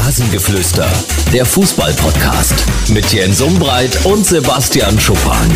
Rasengeflüster, der Fußball-Podcast mit Jens Umbreit und Sebastian Schuppan.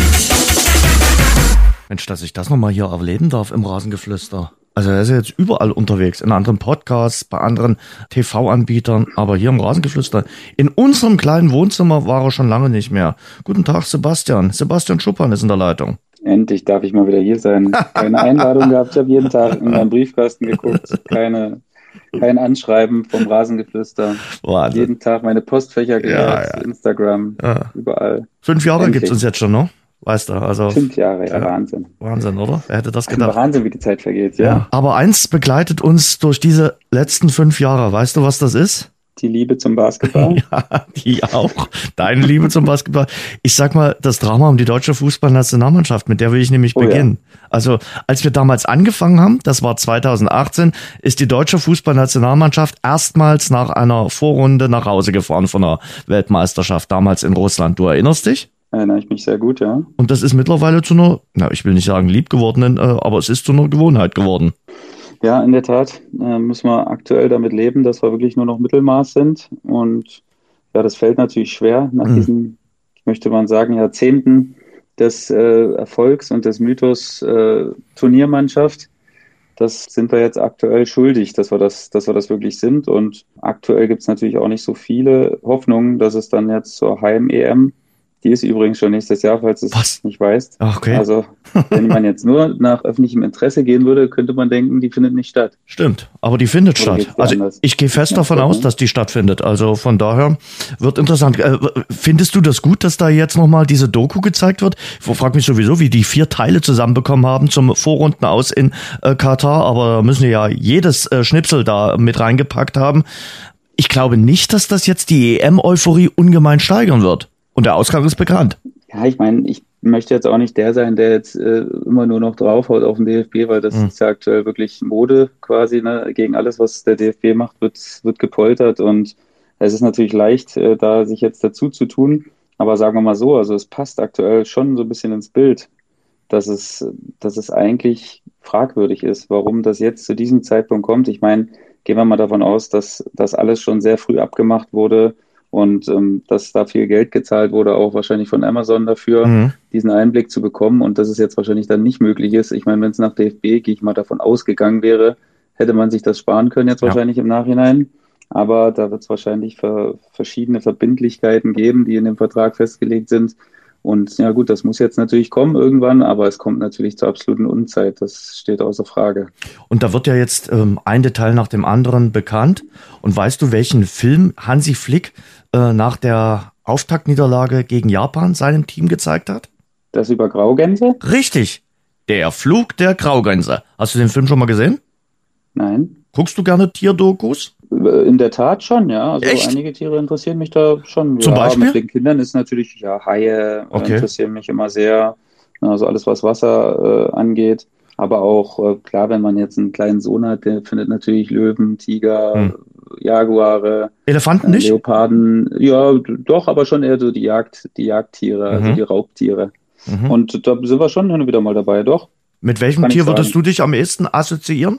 Mensch, dass ich das nochmal hier erleben darf im Rasengeflüster. Also er ist ja jetzt überall unterwegs, in anderen Podcasts, bei anderen TV-Anbietern, aber hier im Rasengeflüster, in unserem kleinen Wohnzimmer war er schon lange nicht mehr. Guten Tag, Sebastian. Sebastian Schuppan ist in der Leitung. Endlich darf ich mal wieder hier sein. Keine Einladung gehabt, ich habe jeden Tag in meinen Briefkasten geguckt, kein Anschreiben vom Rasengeflüster. Wahnsinn. Jeden Tag meine Postfächer gehört, Instagram, überall. 5 Jahre Endlich. gibt's uns jetzt schon, ne? Weißt du, also 5 Jahre, ja, Wahnsinn. Wahnsinn, oder? Wer hätte das gedacht? Wahnsinn, wie die Zeit vergeht, ja. Aber eins begleitet uns durch diese letzten 5 Jahre. Weißt du, was das ist? Die Liebe zum Basketball. Ja, die auch. Deine Liebe zum Basketball. Ich sag mal, das Drama um die deutsche Fußballnationalmannschaft, mit der will ich nämlich beginnen. Ja. Also, als wir damals angefangen haben, das war 2018, ist die deutsche Fußballnationalmannschaft erstmals nach einer Vorrunde nach Hause gefahren von der Weltmeisterschaft, damals in Russland. Du erinnerst dich? Erinnere ich mich sehr gut, ja. Und das ist mittlerweile zu einer, ich will nicht sagen liebgewordenen, aber es ist zu einer Gewohnheit geworden. Ja, in der Tat müssen wir aktuell damit leben, dass wir wirklich nur noch Mittelmaß sind. Und ja, das fällt natürlich schwer nach diesen, möchte man sagen, Jahrzehnten des Erfolgs und des Mythos Turniermannschaft. Das sind wir jetzt aktuell schuldig, dass wir das wirklich sind. Und aktuell gibt es natürlich auch nicht so viele Hoffnungen, dass es dann jetzt zur Heim-EM, die ist übrigens schon nächstes Jahr, falls du es nicht weißt. Okay. Also wenn man jetzt nur nach öffentlichem Interesse gehen würde, könnte man denken, die findet nicht statt. Stimmt, aber die findet statt. Also anders? Ich gehe fest davon aus, dass die stattfindet. Also von daher wird interessant. Findest du das gut, dass da jetzt nochmal diese Doku gezeigt wird? Ich frage mich sowieso, wie die 4 Teile zusammenbekommen haben zum Vorrunden aus in Katar. Aber da müssen ja jedes Schnipsel da mit reingepackt haben. Ich glaube nicht, dass das jetzt die EM-Euphorie ungemein steigern wird. Und der Ausgang ist bekannt. Ja, ich meine, ich möchte jetzt auch nicht der sein, der jetzt immer nur noch draufhaut auf den DFB, weil das ist ja aktuell wirklich Mode quasi. Ne? Gegen alles, was der DFB macht, wird gepoltert. Und es ist natürlich leicht, da sich jetzt dazu zu tun. Aber sagen wir mal so, also es passt aktuell schon so ein bisschen ins Bild, dass es eigentlich fragwürdig ist, warum das jetzt zu diesem Zeitpunkt kommt. Ich meine, gehen wir mal davon aus, dass das alles schon sehr früh abgemacht wurde. Und dass da viel Geld gezahlt wurde, auch wahrscheinlich von Amazon dafür, diesen Einblick zu bekommen und dass es jetzt wahrscheinlich dann nicht möglich ist. Ich meine, wenn es nach DFB, gehe ich mal davon ausgegangen wäre, hätte man sich das sparen können jetzt wahrscheinlich im Nachhinein. Aber da wird es wahrscheinlich verschiedene Verbindlichkeiten geben, die in dem Vertrag festgelegt sind. Und ja gut, das muss jetzt natürlich kommen irgendwann, aber es kommt natürlich zur absoluten Unzeit. Das steht außer Frage. Und da wird ja jetzt ein Detail nach dem anderen bekannt. Und weißt du, welchen Film Hansi Flick nach der Auftaktniederlage gegen Japan seinem Team gezeigt hat? Das über Graugänse? Richtig. Der Flug der Graugänse. Hast du den Film schon mal gesehen? Nein. Guckst du gerne Tierdokus? In der Tat schon, ja. Also echt? Einige Tiere interessieren mich da schon. Zum Beispiel? Mit den Kindern ist natürlich, Haie interessieren mich immer sehr. Also alles, was Wasser angeht. Aber auch, klar, wenn man jetzt einen kleinen Sohn hat, der findet natürlich Löwen, Tiger, Jaguare. Elefanten nicht? Leoparden, ja, doch, aber schon eher so die Jagdtiere, also die Raubtiere. Und da sind wir schon hin und wieder mal dabei, doch. Mit welchem Tier würdest du dich am ehesten assoziieren?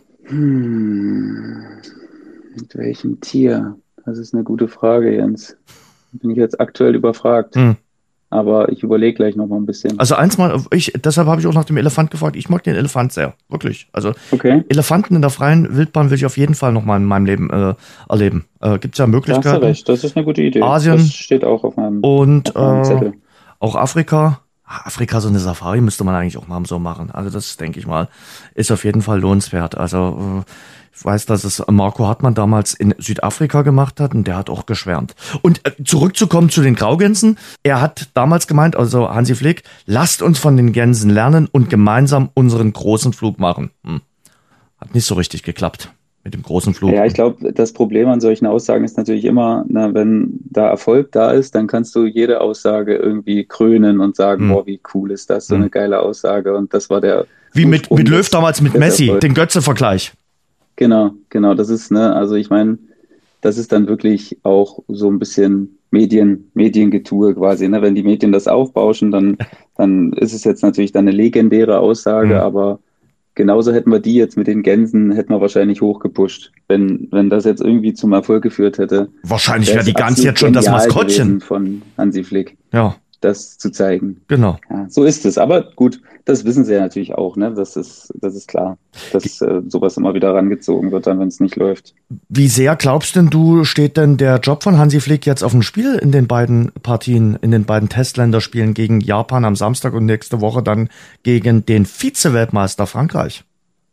Mit welchem Tier? Das ist eine gute Frage, Jens. Bin ich jetzt aktuell überfragt. Aber ich überlege gleich noch mal ein bisschen. Also deshalb habe ich auch nach dem Elefant gefragt. Ich mag den Elefant sehr, wirklich. Also Elefanten in der freien Wildbahn will ich auf jeden Fall noch mal in meinem Leben erleben. Gibt es ja Möglichkeiten. Da hast du recht, das ist eine gute Idee. Asien das steht auch auf meinem Zettel. Auch Afrika. Afrika, so eine Safari müsste man eigentlich auch mal so machen. Also das, denke ich mal, ist auf jeden Fall lohnenswert. Also ich weiß, dass es Marco Hartmann damals in Südafrika gemacht hat und der hat auch geschwärmt. Und zurückzukommen zu den Graugänsen. Er hat damals gemeint, also Hansi Flick, lasst uns von den Gänsen lernen und gemeinsam unseren großen Flug machen. Hat nicht so richtig geklappt mit dem großen Flug. Ja, ich glaube, das Problem an solchen Aussagen ist natürlich immer, wenn da Erfolg da ist, dann kannst du jede Aussage irgendwie krönen und sagen, boah, wie cool ist das, so eine geile Aussage. Und das war der wie mit Löw damals mit Messi, Erfolg. Den Götze-Vergleich. Genau, das ist, also ich meine, das ist dann wirklich auch so ein bisschen Mediengetue quasi, ne? Wenn die Medien das aufbauschen, dann ist es jetzt natürlich dann eine legendäre Aussage, aber genauso hätten wir die jetzt mit den Gänsen, hätten wir wahrscheinlich hochgepusht, wenn das jetzt irgendwie zum Erfolg geführt hätte. Wahrscheinlich wäre die Gans jetzt schon das Maskottchen von Hansi Flick. Ja. Das zu zeigen. Genau. Ja, so ist es. Aber gut, das wissen sie ja natürlich auch, ne? Das ist klar, dass sowas immer wieder rangezogen wird, dann, wenn es nicht läuft. Wie sehr glaubst denn du, steht denn der Job von Hansi Flick jetzt auf dem Spiel in den beiden Partien, in den beiden Testländerspielen gegen Japan am Samstag und nächste Woche dann gegen den Vize-Weltmeister Frankreich?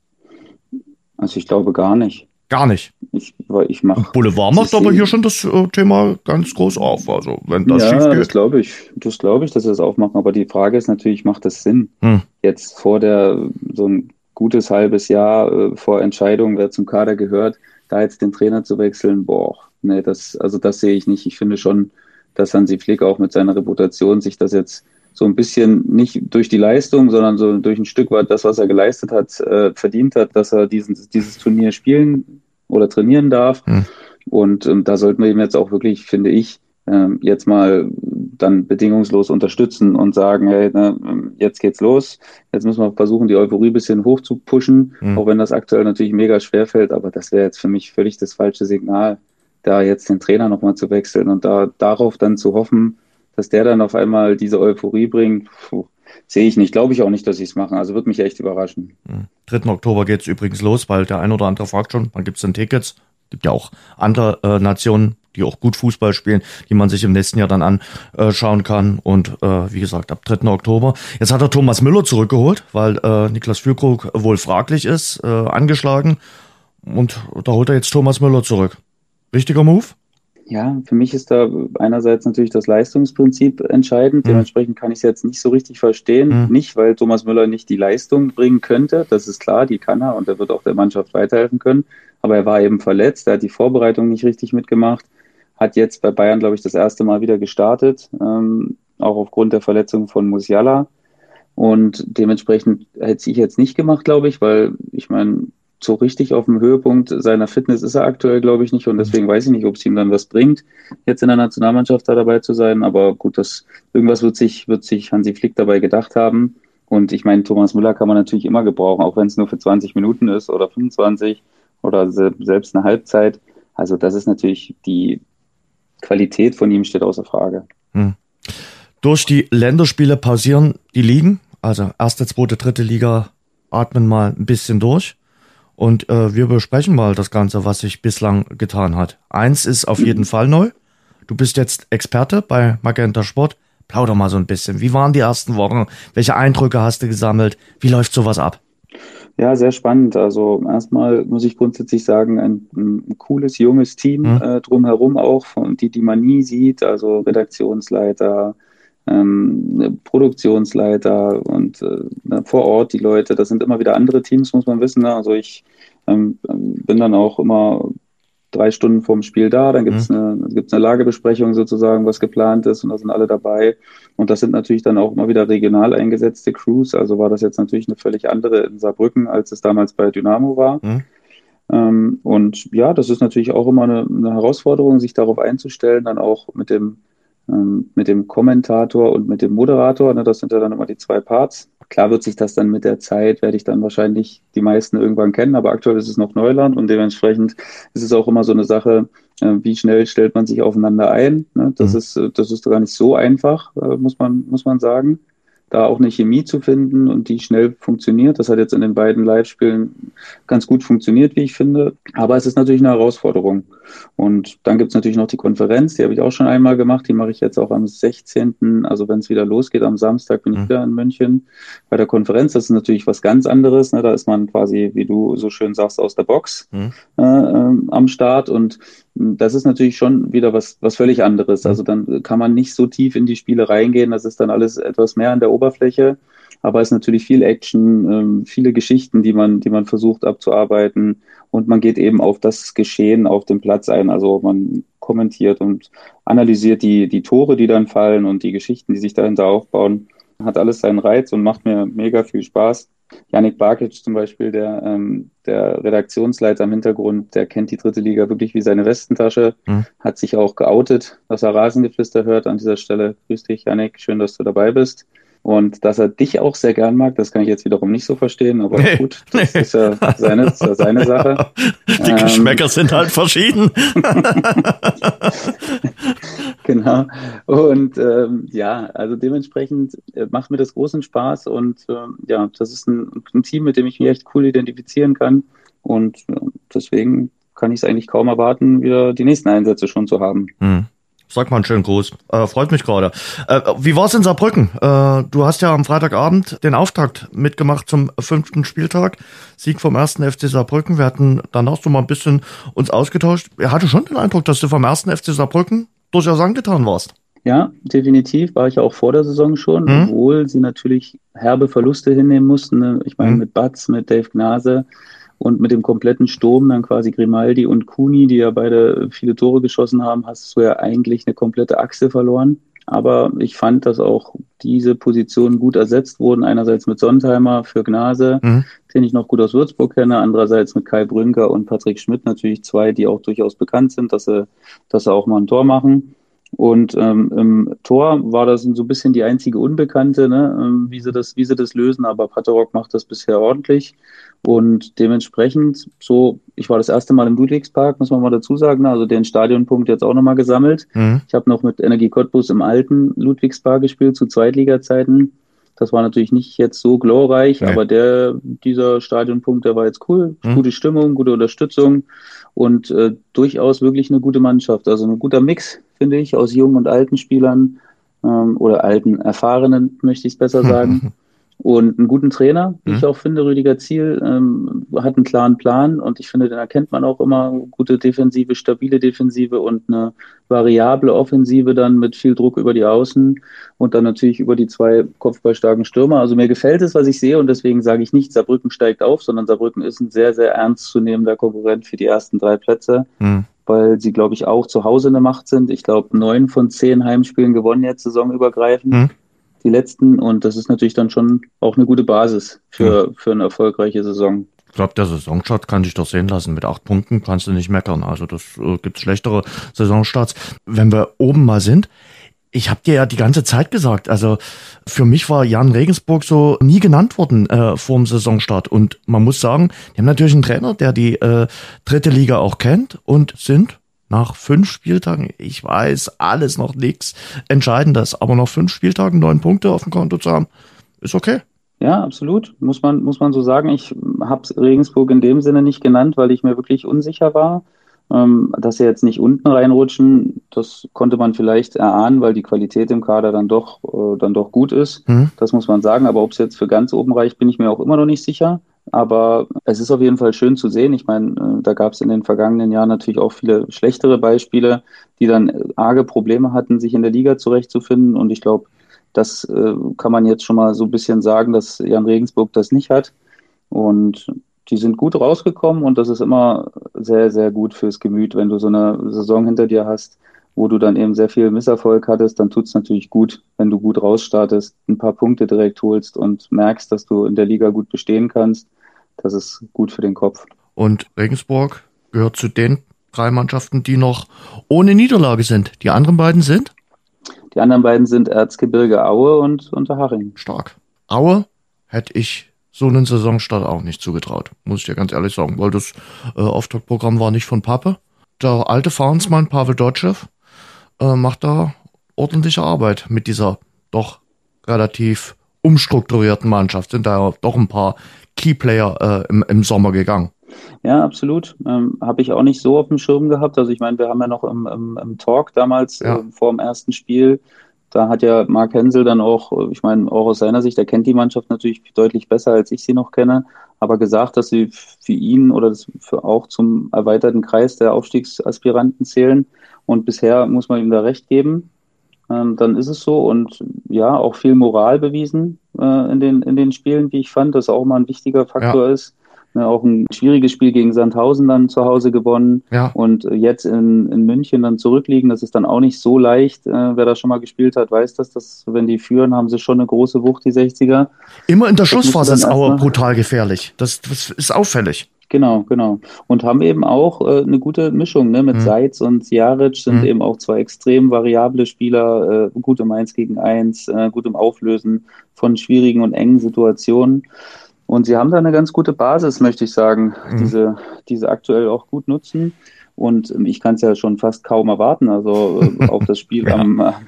Also ich glaube gar nicht. Gar nicht. Ich mache. Boulevard macht aber hier schon das Thema ganz groß auf. Also wenn das schief geht. Das glaube ich, dass sie das aufmachen. Aber die Frage ist natürlich, macht das Sinn? Jetzt vor so ein gutes halbes Jahr vor Entscheidung, wer zum Kader gehört, da jetzt den Trainer zu wechseln, das sehe ich nicht. Ich finde schon, dass Hansi Flick auch mit seiner Reputation sich das jetzt so ein bisschen nicht durch die Leistung, sondern so durch ein Stück weit das, was er geleistet hat, verdient hat, dass er dieses Turnier spielen oder trainieren darf. Und da sollten wir ihm jetzt auch wirklich, finde ich, jetzt mal dann bedingungslos unterstützen und sagen, hey, jetzt geht's los. Jetzt müssen wir versuchen, die Euphorie ein bisschen hoch zu pushen, auch wenn das aktuell natürlich mega schwer fällt. Aber das wäre jetzt für mich völlig das falsche Signal, da jetzt den Trainer nochmal zu wechseln und darauf dann zu hoffen, dass der dann auf einmal diese Euphorie bringt, sehe ich nicht. Glaube ich auch nicht, dass sie es machen. Also würde mich echt überraschen. 3. Oktober geht's übrigens los, weil der ein oder andere fragt schon, wann gibt's denn Tickets? Gibt ja auch andere Nationen, die auch gut Fußball spielen, die man sich im nächsten Jahr dann anschauen kann. Und wie gesagt, ab 3. Oktober. Jetzt hat er Thomas Müller zurückgeholt, weil Niklas Füllkrug wohl fraglich ist, angeschlagen. Und da holt er jetzt Thomas Müller zurück. Richtiger Move? Ja, für mich ist da einerseits natürlich das Leistungsprinzip entscheidend. Dementsprechend kann ich es jetzt nicht so richtig verstehen. Nicht, weil Thomas Müller nicht die Leistung bringen könnte. Das ist klar, die kann er und er wird auch der Mannschaft weiterhelfen können. Aber er war eben verletzt, er hat die Vorbereitung nicht richtig mitgemacht, hat jetzt bei Bayern, glaube ich, das erste Mal wieder gestartet, auch aufgrund der Verletzung von Musiala. Und dementsprechend hätte ich jetzt nicht gemacht, glaube ich, weil ich meine, so richtig auf dem Höhepunkt seiner Fitness ist er aktuell, glaube ich, nicht. Und deswegen weiß ich nicht, ob es ihm dann was bringt, jetzt in der Nationalmannschaft da dabei zu sein. Aber gut, irgendwas wird sich Hansi Flick dabei gedacht haben. Und ich meine, Thomas Müller kann man natürlich immer gebrauchen, auch wenn es nur für 20 Minuten ist oder 25 oder selbst eine Halbzeit. Also das ist natürlich, die Qualität von ihm steht außer Frage. Durch die Länderspiele pausieren die Ligen. Also erste, zweite, dritte Liga atmen mal ein bisschen durch. Und wir besprechen mal das Ganze, was sich bislang getan hat. Eins ist auf jeden Fall neu. Du bist jetzt Experte bei Magenta Sport. Plauder mal so ein bisschen. Wie waren die ersten Wochen? Welche Eindrücke hast du gesammelt? Wie läuft sowas ab? Ja, sehr spannend. Also erstmal muss ich grundsätzlich sagen, ein cooles, junges Team drumherum auch, die man nie sieht. Also Redaktionsleiter, Produktionsleiter und vor Ort die Leute. Das sind immer wieder andere Teams, muss man wissen. Ne? Also ich bin dann auch immer 3 Stunden vorm Spiel da, dann gibt's eine Lagebesprechung sozusagen, was geplant ist und da sind alle dabei. Und das sind natürlich dann auch immer wieder regional eingesetzte Crews. Also war das jetzt natürlich eine völlig andere in Saarbrücken, als es damals bei Dynamo war. Und ja, das ist natürlich auch immer eine Herausforderung, sich darauf einzustellen, dann auch mit dem Kommentator und mit dem Moderator. Ne, das sind ja dann immer die 2 Parts. Klar wird sich das dann mit der Zeit, werde ich dann wahrscheinlich die meisten irgendwann kennen, aber aktuell ist es noch Neuland und dementsprechend ist es auch immer so eine Sache, wie schnell stellt man sich aufeinander ein. Ne? Das ist gar nicht so einfach, muss man sagen. Da auch eine Chemie zu finden und die schnell funktioniert. Das hat jetzt in den beiden Live-Spielen ganz gut funktioniert, wie ich finde. Aber es ist natürlich eine Herausforderung. Und dann gibt es natürlich noch die Konferenz, die habe ich auch schon einmal gemacht. Die mache ich jetzt auch am 16., also wenn es wieder losgeht, am Samstag bin ich wieder in München bei der Konferenz. Das ist natürlich was ganz anderes. Ne? Da ist man quasi, wie du so schön sagst, aus der Box am Start. Und das ist natürlich schon wieder was völlig anderes. Also dann kann man nicht so tief in die Spiele reingehen. Das ist dann alles etwas mehr an der Oberfläche. Aber es ist natürlich viel Action, viele Geschichten, die man versucht abzuarbeiten. Und man geht eben auf das Geschehen auf dem Platz ein. Also man kommentiert und analysiert die Tore, die dann fallen und die Geschichten, die sich dahinter aufbauen. Hat alles seinen Reiz und macht mir mega viel Spaß. Yannick Barkic zum Beispiel, der Redaktionsleiter im Hintergrund, der kennt die 3. Liga wirklich wie seine Westentasche, hat sich auch geoutet, dass er Rasengeflüster hört an dieser Stelle. Grüß dich, Yannick, schön, dass du dabei bist. Und dass er dich auch sehr gern mag, das kann ich jetzt wiederum nicht so verstehen, aber gut, das ist ja seine Sache. Die Geschmäcker sind halt verschieden. Genau. Und also dementsprechend macht mir das großen Spaß und das ist ein Team, mit dem ich mich echt cool identifizieren kann. Und deswegen kann ich es eigentlich kaum erwarten, wieder die nächsten Einsätze schon zu haben. Sag mal einen schönen Gruß. Freut mich gerade. Wie war's in Saarbrücken? Du hast ja am Freitagabend den Auftakt mitgemacht zum 5. Spieltag. Sieg vom 1. FC Saarbrücken. Wir hatten danach so mal ein bisschen uns ausgetauscht. Ich hatte schon den Eindruck, dass du vom 1. FC Saarbrücken durchaus angetan warst. Ja, definitiv. War ich ja auch vor der Saison schon, obwohl sie natürlich herbe Verluste hinnehmen mussten. Ne? Ich meine, mit Batz, mit Dave Gnase und mit dem kompletten Sturm, dann quasi Grimaldi und Kuni, die ja beide viele Tore geschossen haben, hast du ja eigentlich eine komplette Achse verloren. Aber ich fand, dass auch diese Positionen gut ersetzt wurden. Einerseits mit Sontheimer für Gnase, den ich noch gut aus Würzburg kenne. Andererseits mit Kai Brünker und Patrick Schmidt, natürlich zwei, die auch durchaus bekannt sind, dass sie auch mal ein Tor machen. Und im Tor war das so ein bisschen die einzige Unbekannte, ne? Wie sie das lösen. Aber Paterok macht das bisher ordentlich. Und dementsprechend ich war das erste Mal im Ludwigspark, muss man mal dazu sagen, also den Stadionpunkt jetzt auch nochmal gesammelt. Ich habe noch mit Energie Cottbus im alten Ludwigspark gespielt, zu Zweitliga-Zeiten. Das war natürlich nicht jetzt so glorreich, aber dieser Stadionpunkt, der war jetzt cool. Gute Stimmung, gute Unterstützung und durchaus wirklich eine gute Mannschaft. Also ein guter Mix, finde ich, aus jungen und alten Spielern oder alten Erfahrenen, möchte ich es besser sagen. Und einen guten Trainer, wie ich auch finde. Rüdiger Ziel hat einen klaren Plan und ich finde, den erkennt man auch immer. Gute Defensive, stabile Defensive und eine variable Offensive dann mit viel Druck über die Außen und dann natürlich über die zwei kopfballstarken Stürmer. Also mir gefällt es, was ich sehe und deswegen sage ich nicht, Saarbrücken steigt auf, sondern Saarbrücken ist ein sehr, sehr ernstzunehmender Konkurrent für die ersten 3 Plätze, weil sie, glaube ich, auch zu Hause eine Macht sind. Ich glaube, 9 von 10 Heimspielen gewonnen jetzt saisonübergreifend. Die letzten und das ist natürlich dann schon auch eine gute Basis für eine erfolgreiche Saison. Ich glaube, der Saisonstart kann dich doch sehen lassen. Mit 8 Punkten kannst du nicht meckern. Also das gibt schlechtere Saisonstarts. Wenn wir oben mal sind, ich habe dir ja die ganze Zeit gesagt, also für mich war Jan Regensburg so nie genannt worden vor dem Saisonstart. Und man muss sagen, die haben natürlich einen Trainer, der die 3. Liga auch kennt und sind nach 5 Spieltagen, ich weiß, alles noch nichts Entscheidendes, aber nach 5 Spieltagen 9 Punkte auf dem Konto zu haben, ist okay. Ja, absolut. Muss man so sagen. Ich habe Regensburg in dem Sinne nicht genannt, weil ich mir wirklich unsicher war. Dass sie jetzt nicht unten reinrutschen, das konnte man vielleicht erahnen, weil die Qualität im Kader dann doch gut ist. Das muss man sagen. Aber ob es jetzt für ganz oben reicht, bin ich mir auch immer noch nicht sicher. Aber es ist auf jeden Fall schön zu sehen. Ich meine, da gab es in den vergangenen Jahren natürlich auch viele schlechtere Beispiele, die dann arge Probleme hatten, sich in der Liga zurechtzufinden. Und ich glaube, das kann man jetzt schon mal so ein bisschen sagen, dass Jan Regensburg das nicht hat. Und die sind gut rausgekommen und das ist immer sehr, sehr gut fürs Gemüt, wenn du so eine Saison hinter dir hast, wo du dann eben sehr viel Misserfolg hattest, dann tut es natürlich gut, wenn du gut rausstartest, ein paar Punkte direkt holst und merkst, dass du in der Liga gut bestehen kannst. Das ist gut für den Kopf. Und Regensburg gehört zu den 3 Mannschaften, die noch ohne Niederlage sind. Die anderen beiden sind? Die anderen beiden sind Erzgebirge Aue und Unterhaching. Stark. Aue hätte ich so einen Saisonstart auch nicht zugetraut, muss ich dir ganz ehrlich sagen, weil das Auftaktprogramm war nicht von Pappe. Der alte Fahnsmann Pavel Dotschew macht da ordentliche Arbeit mit dieser doch relativ umstrukturierten Mannschaft. Sind da doch ein paar Keyplayer im Sommer gegangen. Ja, absolut. Habe ich auch nicht so auf dem Schirm gehabt. Also ich meine, wir haben ja noch im Talk damals vor dem ersten Spiel, da hat ja Mark Hensel dann auch, ich meine, auch aus seiner Sicht, er kennt die Mannschaft natürlich deutlich besser, als ich sie noch kenne, aber gesagt, dass sie für ihn oder auch zum erweiterten Kreis der Aufstiegsaspiranten zählen. Und bisher muss man ihm da recht geben. Dann ist es so und ja, auch viel Moral bewiesen in den Spielen, wie ich fand, das auch mal ein wichtiger Faktor ist. Auch ein schwieriges Spiel gegen Sandhausen dann zu Hause gewonnen und jetzt in München dann zurückliegen. Das ist dann auch nicht so leicht. Wer da schon mal gespielt hat, weiß dass wenn die führen, haben sie schon eine große Wucht, die 60er. Immer in der Schlussphase ist Aue brutal gefährlich. Das ist auffällig. Genau, genau. Und haben eben auch eine gute Mischung, ne? Mit Seitz und Jaric sind eben auch zwei extrem variable Spieler, gut im 1 gegen 1, gut im Auflösen von schwierigen und engen Situationen. Und sie haben da eine ganz gute Basis, möchte ich sagen, diese aktuell auch gut nutzen. Und ich kann es ja schon fast kaum erwarten, also auf das Spiel Ja.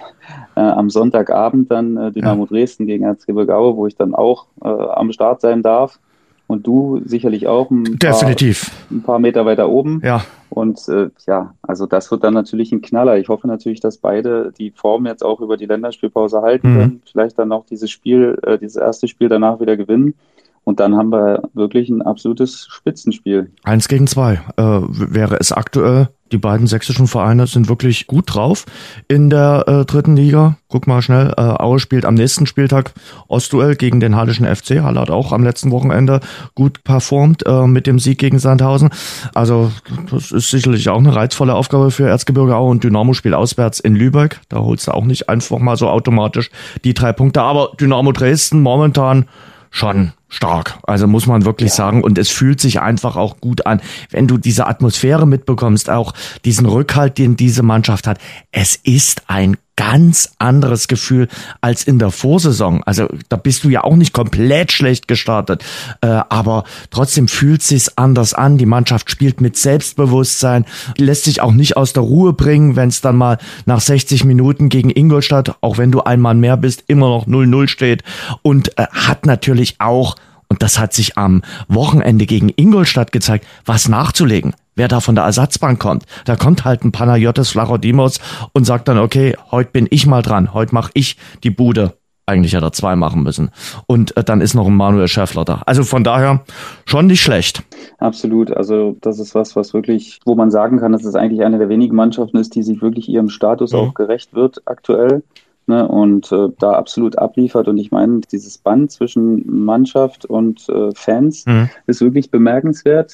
am Sonntagabend dann Dynamo Dresden gegen Erzgebirge Aue, wo ich dann auch am Start sein darf. Und du sicherlich auch Definitiv. Ein paar Meter weiter oben. Ja. Und also das wird dann natürlich ein Knaller. Ich hoffe natürlich, dass beide die Form jetzt auch über die Länderspielpause halten können. Vielleicht dann auch dieses erste Spiel danach wieder gewinnen. Und dann haben wir wirklich ein absolutes Spitzenspiel. 1 gegen 2 wäre es aktuell. Die beiden sächsischen Vereine sind wirklich gut drauf in der dritten Liga. Guck mal schnell, Aue spielt am nächsten Spieltag Ostduell gegen den Hallischen FC. Halle hat auch am letzten Wochenende gut performt mit dem Sieg gegen Sandhausen. Also das ist sicherlich auch eine reizvolle Aufgabe für Erzgebirge Aue. Und Dynamo spielt auswärts in Lübeck. Da holst du auch nicht einfach mal so automatisch die 3 Punkte. Aber Dynamo Dresden momentan schon stark. Also muss man wirklich sagen. Und es fühlt sich einfach auch gut an, wenn du diese Atmosphäre mitbekommst, auch diesen Rückhalt, den diese Mannschaft hat. Es ist ein ganz anderes Gefühl als in der Vorsaison. Also da bist du ja auch nicht komplett schlecht gestartet, aber trotzdem fühlt sich's anders an. Die Mannschaft spielt mit Selbstbewusstsein, lässt sich auch nicht aus der Ruhe bringen, wenn es dann mal nach 60 Minuten gegen Ingolstadt, auch wenn du ein Mann mehr bist, immer noch 0-0 steht und hat natürlich auch, und das hat sich am Wochenende gegen Ingolstadt gezeigt, was nachzulegen. Wer da von der Ersatzbank kommt, da kommt halt ein Panayotis Flachodimos und sagt dann, okay, heute bin ich mal dran, heute mache ich die Bude. Eigentlich hätte er 2 machen müssen. Und dann ist noch ein Manuel Schäffler da. Also von daher schon nicht schlecht. Absolut. Also das ist was wirklich, wo man sagen kann, dass es eigentlich eine der wenigen Mannschaften ist, die sich wirklich ihrem Status auch gerecht wird aktuell. Ne, und da absolut abliefert. Und ich meine, dieses Band zwischen Mannschaft und Fans ist wirklich bemerkenswert,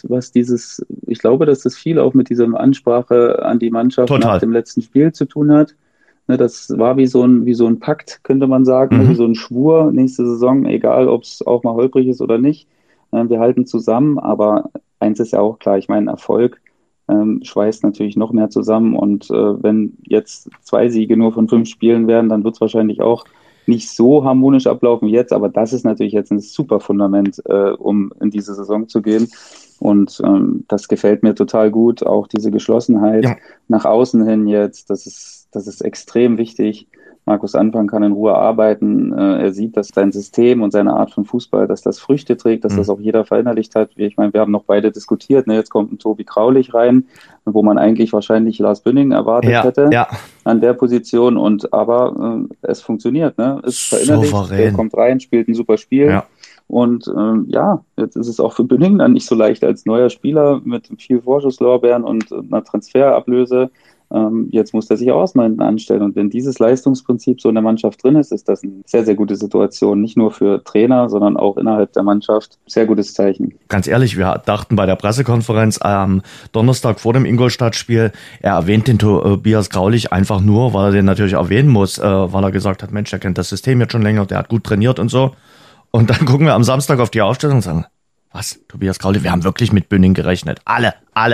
ich glaube, dass das viel auch mit dieser Ansprache an die Mannschaft nach dem letzten Spiel zu tun hat. Ne, das war wie so ein Pakt, könnte man sagen, wie so ein Schwur, nächste Saison, egal ob es auch mal holprig ist oder nicht. Wir halten zusammen, aber eins ist ja auch klar, ich meine, Erfolg schweißt natürlich noch mehr zusammen und wenn jetzt 2 Siege nur von 5 Spielen werden, dann wird es wahrscheinlich auch nicht so harmonisch ablaufen wie jetzt, aber das ist natürlich jetzt ein super Fundament, um in diese Saison zu gehen und das gefällt mir total gut, auch diese Geschlossenheit nach außen hin jetzt, das ist extrem wichtig. Markus Anfang kann in Ruhe arbeiten. Er sieht, dass sein System und seine Art von Fußball, dass das Früchte trägt, dass das auch jeder verinnerlicht hat. Ich meine, wir haben noch beide diskutiert. Ne? Jetzt kommt ein Tobi Kraulich rein, wo man eigentlich wahrscheinlich Lars Bünning erwartet hätte an der Position. Aber es funktioniert. Ne? Ist verinnerlicht. Er kommt rein, spielt ein super Spiel. Ja. Und jetzt ist es auch für Bünning dann nicht so leicht als neuer Spieler mit viel Vorschusslorbeeren und einer Transferablöse. Jetzt muss er sich auch erstmal hinten anstellen. Und wenn dieses Leistungsprinzip so in der Mannschaft drin ist, ist das eine sehr, sehr gute Situation. Nicht nur für Trainer, sondern auch innerhalb der Mannschaft. Sehr gutes Zeichen. Ganz ehrlich, wir dachten bei der Pressekonferenz am Donnerstag vor dem Ingolstadt-Spiel, er erwähnt den Tobias Kraulich einfach nur, weil er den natürlich erwähnen muss, weil er gesagt hat, Mensch, der kennt das System jetzt schon länger, der hat gut trainiert und so. Und dann gucken wir am Samstag auf die Aufstellung und sagen, was, Tobias Kraulich, wir haben wirklich mit Bünning gerechnet. Alle.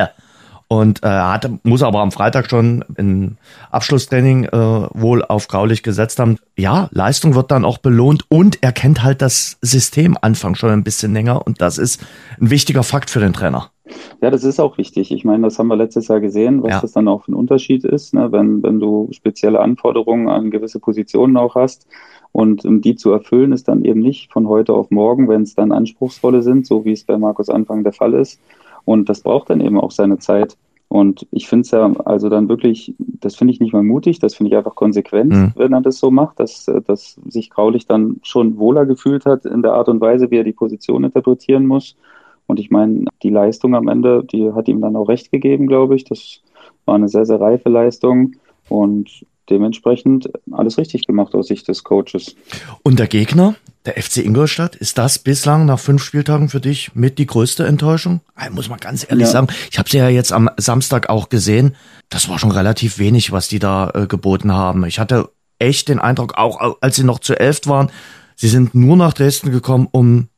Und muss aber am Freitag schon im Abschlusstraining wohl auf Kraulich gesetzt haben. Ja, Leistung wird dann auch belohnt und er kennt halt das System Anfang schon ein bisschen länger und das ist ein wichtiger Fakt für den Trainer. Ja, das ist auch wichtig. Ich meine, das haben wir letztes Jahr gesehen, was das dann auch für ein Unterschied ist, ne? Wenn du spezielle Anforderungen an gewisse Positionen auch hast und die zu erfüllen ist dann eben nicht von heute auf morgen, wenn es dann anspruchsvolle sind, so wie es bei Markus Anfang der Fall ist. Und das braucht dann eben auch seine Zeit. Und ich finde es ja also dann wirklich, das finde ich nicht mal mutig, das finde ich einfach konsequent, wenn er das so macht, dass sich Kraulich dann schon wohler gefühlt hat in der Art und Weise, wie er die Position interpretieren muss. Und ich meine, die Leistung am Ende, die hat ihm dann auch recht gegeben, glaube ich. Das war eine sehr, sehr reife Leistung und dementsprechend alles richtig gemacht aus Sicht des Coaches. Und der Gegner, der FC Ingolstadt, ist das bislang nach 5 Spieltagen für dich mit die größte Enttäuschung? Muss man ganz ehrlich sagen. Ich habe sie ja jetzt am Samstag auch gesehen. Das war schon relativ wenig, was die da geboten haben. Ich hatte echt den Eindruck, auch als sie noch zu 11 waren, sie sind nur nach Dresden gekommen, um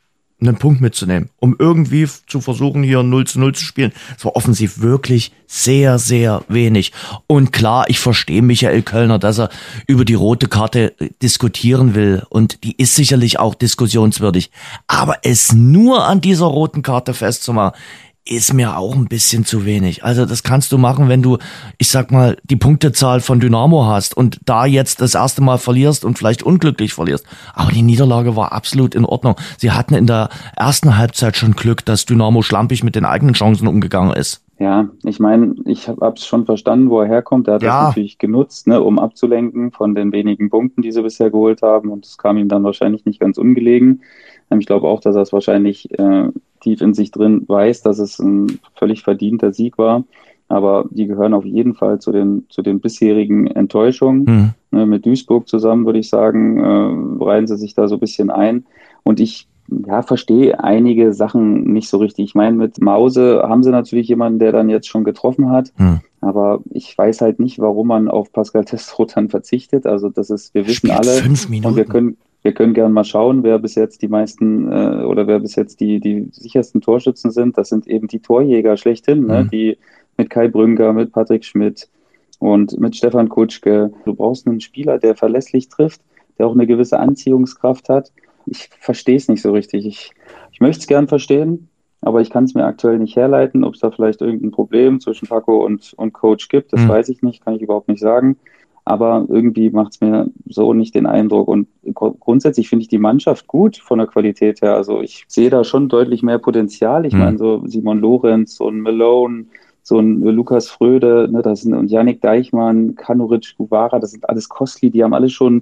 einen Punkt mitzunehmen, um irgendwie zu versuchen, hier 0:0 zu spielen. Es war offensiv wirklich sehr, sehr wenig. Und klar, ich verstehe Michael Kölner, dass er über die rote Karte diskutieren will. Und die ist sicherlich auch diskussionswürdig. Aber es nur an dieser roten Karte festzumachen, ist mir auch ein bisschen zu wenig. Also das kannst du machen, wenn du, ich sag mal, die Punktezahl von Dynamo hast und da jetzt das erste Mal verlierst und vielleicht unglücklich verlierst. Aber die Niederlage war absolut in Ordnung. Sie hatten in der ersten Halbzeit schon Glück, dass Dynamo schlampig mit den eigenen Chancen umgegangen ist. Ja, ich meine, ich hab's schon verstanden, wo er herkommt. Er hat das natürlich genutzt, ne, um abzulenken von den wenigen Punkten, die sie bisher geholt haben. Und es kam ihm dann wahrscheinlich nicht ganz ungelegen. Ich glaube auch, dass er es wahrscheinlich tief in sich drin weiß, dass es ein völlig verdienter Sieg war. Aber die gehören auf jeden Fall zu den bisherigen Enttäuschungen. Ne, mit Duisburg zusammen, würde ich sagen, reihen sie sich da so ein bisschen ein. Und ich verstehe einige Sachen nicht so richtig. Ich meine, mit Mause haben sie natürlich jemanden, der dann jetzt schon getroffen hat. Aber ich weiß halt nicht, warum man auf Pascal Testroth dann verzichtet. Also wir wissen alle 5 Minuten. Und wir können gerne mal schauen, wer bis jetzt die meisten oder wer bis jetzt die sichersten Torschützen sind. Das sind eben die Torjäger schlechthin, ne? Die mit Kai Brünker, mit Patrick Schmidt und mit Stefan Kutschke. Du brauchst einen Spieler, der verlässlich trifft, der auch eine gewisse Anziehungskraft hat. Ich verstehe es nicht so richtig. Ich möchte es gern verstehen, aber ich kann es mir aktuell nicht herleiten, ob es da vielleicht irgendein Problem zwischen Paco und Coach gibt. Das weiß ich nicht, kann ich überhaupt nicht sagen. Aber irgendwie macht es mir so nicht den Eindruck. Und grundsätzlich finde ich die Mannschaft gut von der Qualität her. Also ich sehe da schon deutlich mehr Potenzial. Ich meine, so Simon Lorenz, so ein Malone, so ein Lukas Fröde, ne, und Yannick Deichmann, Kanuric, Guevara, das sind alles Kostli, die haben alle schon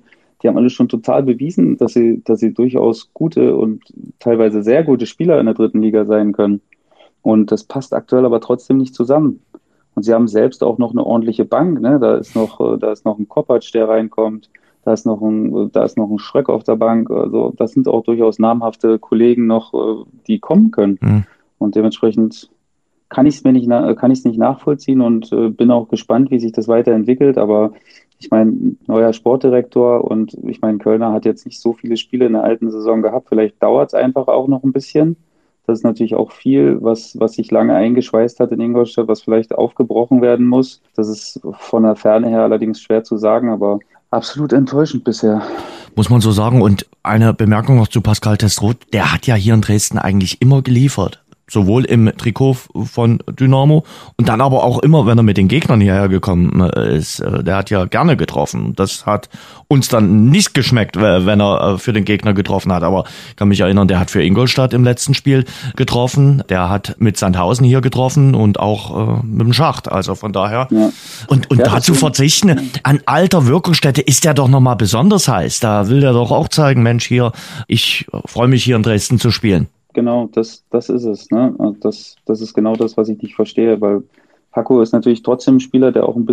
total bewiesen, dass sie durchaus gute und teilweise sehr gute Spieler in der dritten Liga sein können. Und das passt aktuell aber trotzdem nicht zusammen. Und sie haben selbst auch noch eine ordentliche Bank, ne? Da ist noch ein Kopacz, der reinkommt. Da ist noch ein Schröck auf der Bank. Also das sind auch durchaus namhafte Kollegen noch, die kommen können. Und dementsprechend kann ich es nicht nachvollziehen und bin auch gespannt, wie sich das weiterentwickelt. Aber ich meine, neuer Sportdirektor und ich meine, Kölner hat jetzt nicht so viele Spiele in der alten Saison gehabt. Vielleicht dauert es einfach auch noch ein bisschen. Das ist natürlich auch viel, was sich lange eingeschweißt hat in Ingolstadt, was vielleicht aufgebrochen werden muss. Das ist von der Ferne her allerdings schwer zu sagen, aber absolut enttäuschend bisher. Muss man so sagen. Und eine Bemerkung noch zu Pascal Testroth. Der hat ja hier in Dresden eigentlich immer geliefert. Sowohl im Trikot von Dynamo und dann aber auch immer, wenn er mit den Gegnern hierher gekommen ist. Der hat ja gerne getroffen. Das hat uns dann nicht geschmeckt, wenn er für den Gegner getroffen hat. Aber ich kann mich erinnern, der hat für Ingolstadt im letzten Spiel getroffen. Der hat mit Sandhausen hier getroffen und auch mit dem Schacht. Also von daher. Ja. Und ja, dazu verzichten, an alter Wirkungsstätte ist der doch nochmal besonders heiß. Da will der doch auch zeigen, Mensch, hier, ich freue mich hier in Dresden zu spielen. Genau, das ist es. Ne? Das ist genau das, was ich nicht verstehe, weil Paco ist natürlich trotzdem ein Spieler, der auch ein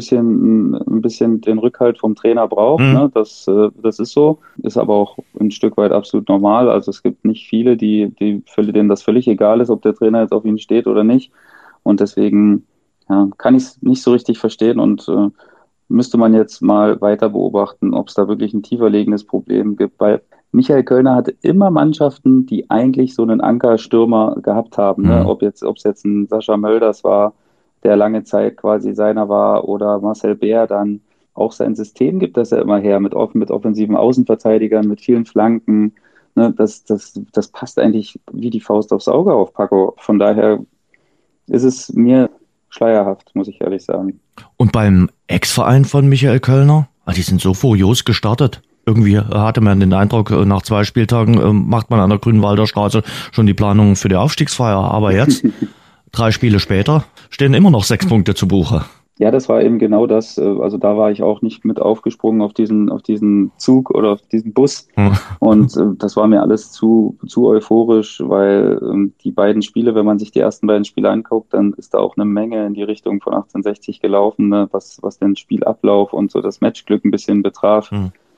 bisschen den Rückhalt vom Trainer braucht. Ne? Das ist so, ist aber auch ein Stück weit absolut normal. Also es gibt nicht viele, denen das völlig egal ist, ob der Trainer jetzt auf ihn steht oder nicht. Und deswegen kann ich es nicht so richtig verstehen und müsste man jetzt mal weiter beobachten, ob es da wirklich ein tiefer liegendes Problem gibt, weil Michael Kölner hatte immer Mannschaften, die eigentlich so einen Ankerstürmer gehabt haben. Ne? Ob es jetzt ein Sascha Mölders war, der lange Zeit quasi seiner war, oder Marcel Beer dann auch sein System gibt, das er immer her mit offensiven Außenverteidigern, mit vielen Flanken. Ne? Das passt eigentlich wie die Faust aufs Auge auf Paco. Von daher ist es mir schleierhaft, muss ich ehrlich sagen. Und beim Ex-Verein von Michael Kölner, die sind so furios gestartet. Irgendwie hatte man den Eindruck, nach 2 Spieltagen macht man an der Grünwalder Straße schon die Planung für die Aufstiegsfeier. Aber jetzt, 3 Spiele später, stehen immer noch 6 Punkte zu Buche. Ja, das war eben genau das. Also da war ich auch nicht mit aufgesprungen auf diesen Zug oder auf diesen Bus. Und das war mir alles zu euphorisch, weil die beiden Spiele, wenn man sich die ersten beiden Spiele anguckt, dann ist da auch eine Menge in die Richtung von 1860 gelaufen, ne, was den Spielablauf und so das Matchglück ein bisschen betraf.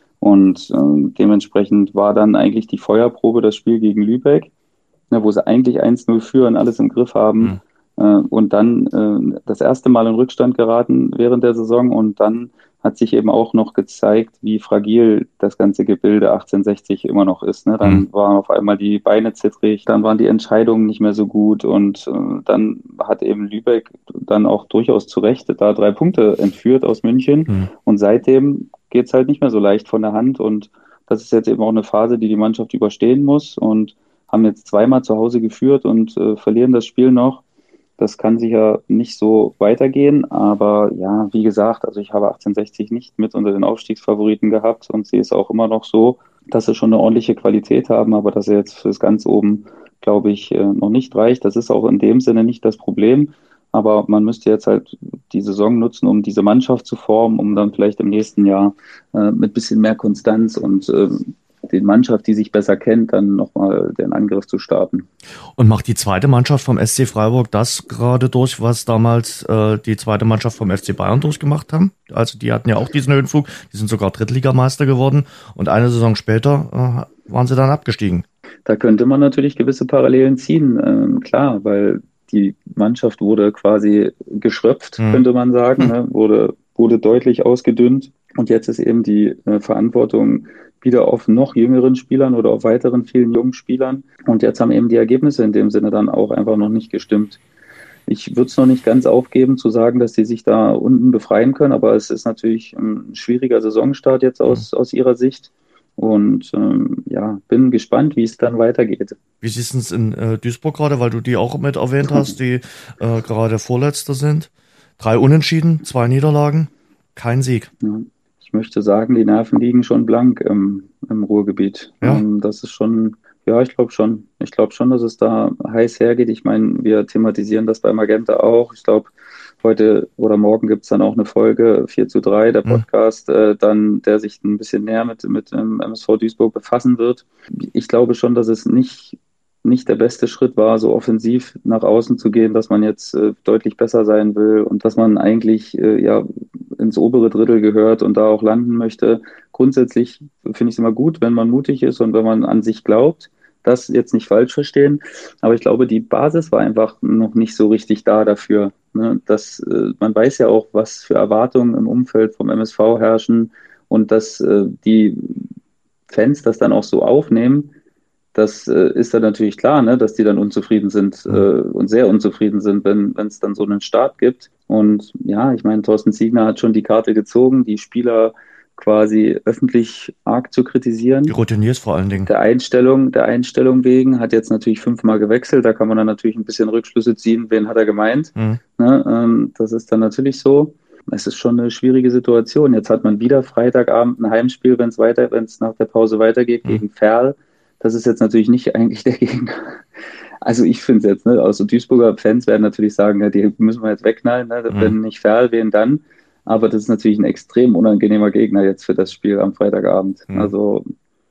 Und dementsprechend war dann eigentlich die Feuerprobe das Spiel gegen Lübeck, ne, wo sie eigentlich 1-0 führen, alles im Griff haben. Und dann das erste Mal in Rückstand geraten während der Saison und dann hat sich eben auch noch gezeigt, wie fragil das ganze Gebilde 1860 immer noch ist. Ne? Dann waren auf einmal die Beine zittrig, dann waren die Entscheidungen nicht mehr so gut und dann hat eben Lübeck dann auch durchaus zu Recht da 3 Punkte entführt aus München und seitdem geht's halt nicht mehr so leicht von der Hand und das ist jetzt eben auch eine Phase, die die Mannschaft überstehen muss und haben jetzt 2-mal zu Hause geführt und verlieren das Spiel noch. Das kann sicher nicht so weitergehen, aber ja, wie gesagt, also ich habe 1860 nicht mit unter den Aufstiegsfavoriten gehabt und sehe es auch immer noch so, dass sie schon eine ordentliche Qualität haben, aber dass er jetzt fürs ganz oben, glaube ich, noch nicht reicht. Das ist auch in dem Sinne nicht das Problem, aber man müsste jetzt halt die Saison nutzen, um diese Mannschaft zu formen, um dann vielleicht im nächsten Jahr mit bisschen mehr Konstanz und den Mannschaft, die sich besser kennt, dann nochmal den Angriff zu starten. Und macht die zweite Mannschaft vom SC Freiburg das gerade durch, was damals die zweite Mannschaft vom FC Bayern durchgemacht haben? Also die hatten ja auch diesen Höhenflug, die sind sogar Drittligameister geworden und eine Saison später waren sie dann abgestiegen. Da könnte man natürlich gewisse Parallelen ziehen, klar, weil die Mannschaft wurde quasi geschröpft, könnte man sagen, ne? wurde deutlich ausgedünnt und jetzt ist eben die Verantwortung wieder auf noch jüngeren Spielern oder auf weiteren vielen jungen Spielern. Und jetzt haben eben die Ergebnisse in dem Sinne dann auch einfach noch nicht gestimmt. Ich würde es noch nicht ganz aufgeben zu sagen, dass sie sich da unten befreien können, aber es ist natürlich ein schwieriger Saisonstart jetzt aus ihrer Sicht. Und bin gespannt, wie es dann weitergeht. Wie siehst du es in Duisburg gerade, weil du die auch mit erwähnt hast, die gerade Vorletzter sind? 3 Unentschieden, 2 Niederlagen, kein Sieg. Ja. Ich möchte sagen, die Nerven liegen schon blank im Ruhrgebiet. Ja. Das ist schon, ja, ich glaube schon. Ich glaube schon, dass es da heiß hergeht. Ich meine, wir thematisieren das bei Magenta auch. Ich glaube, heute oder morgen gibt es dann auch eine Folge 4:3, der Podcast, dann, der sich ein bisschen näher mit dem MSV Duisburg befassen wird. Ich glaube schon, dass es nicht der beste Schritt war, so offensiv nach außen zu gehen, dass man jetzt deutlich besser sein will und dass man eigentlich ins obere Drittel gehört und da auch landen möchte. Grundsätzlich finde ich es immer gut, wenn man mutig ist und wenn man an sich glaubt. Das jetzt nicht falsch verstehen, aber ich glaube, die Basis war einfach noch nicht so richtig da dafür. Ne? Man weiß ja auch, was für Erwartungen im Umfeld vom MSV herrschen und dass die Fans das dann auch so aufnehmen. Das ist dann natürlich klar, ne, dass die dann unzufrieden sind und sehr unzufrieden sind, wenn es dann so einen Start gibt. Und ja, ich meine, Thorsten Ziegner hat schon die Karte gezogen, die Spieler quasi öffentlich arg zu kritisieren. Die Routiniers vor allen Dingen. Der Einstellung wegen, hat jetzt natürlich 5-mal gewechselt, da kann man dann natürlich ein bisschen Rückschlüsse ziehen, wen hat er gemeint. Ne, das ist dann natürlich so. Es ist schon eine schwierige Situation. Jetzt hat man wieder Freitagabend ein Heimspiel, wenn es nach der Pause weitergeht, gegen Verl. Das ist jetzt natürlich nicht eigentlich der Gegner. Also ich finde es jetzt, ne, also Duisburger Fans werden natürlich sagen, ja, die müssen wir jetzt wegknallen, ne? Wenn nicht Verl, wen dann? Aber das ist natürlich ein extrem unangenehmer Gegner jetzt für das Spiel am Freitagabend. Also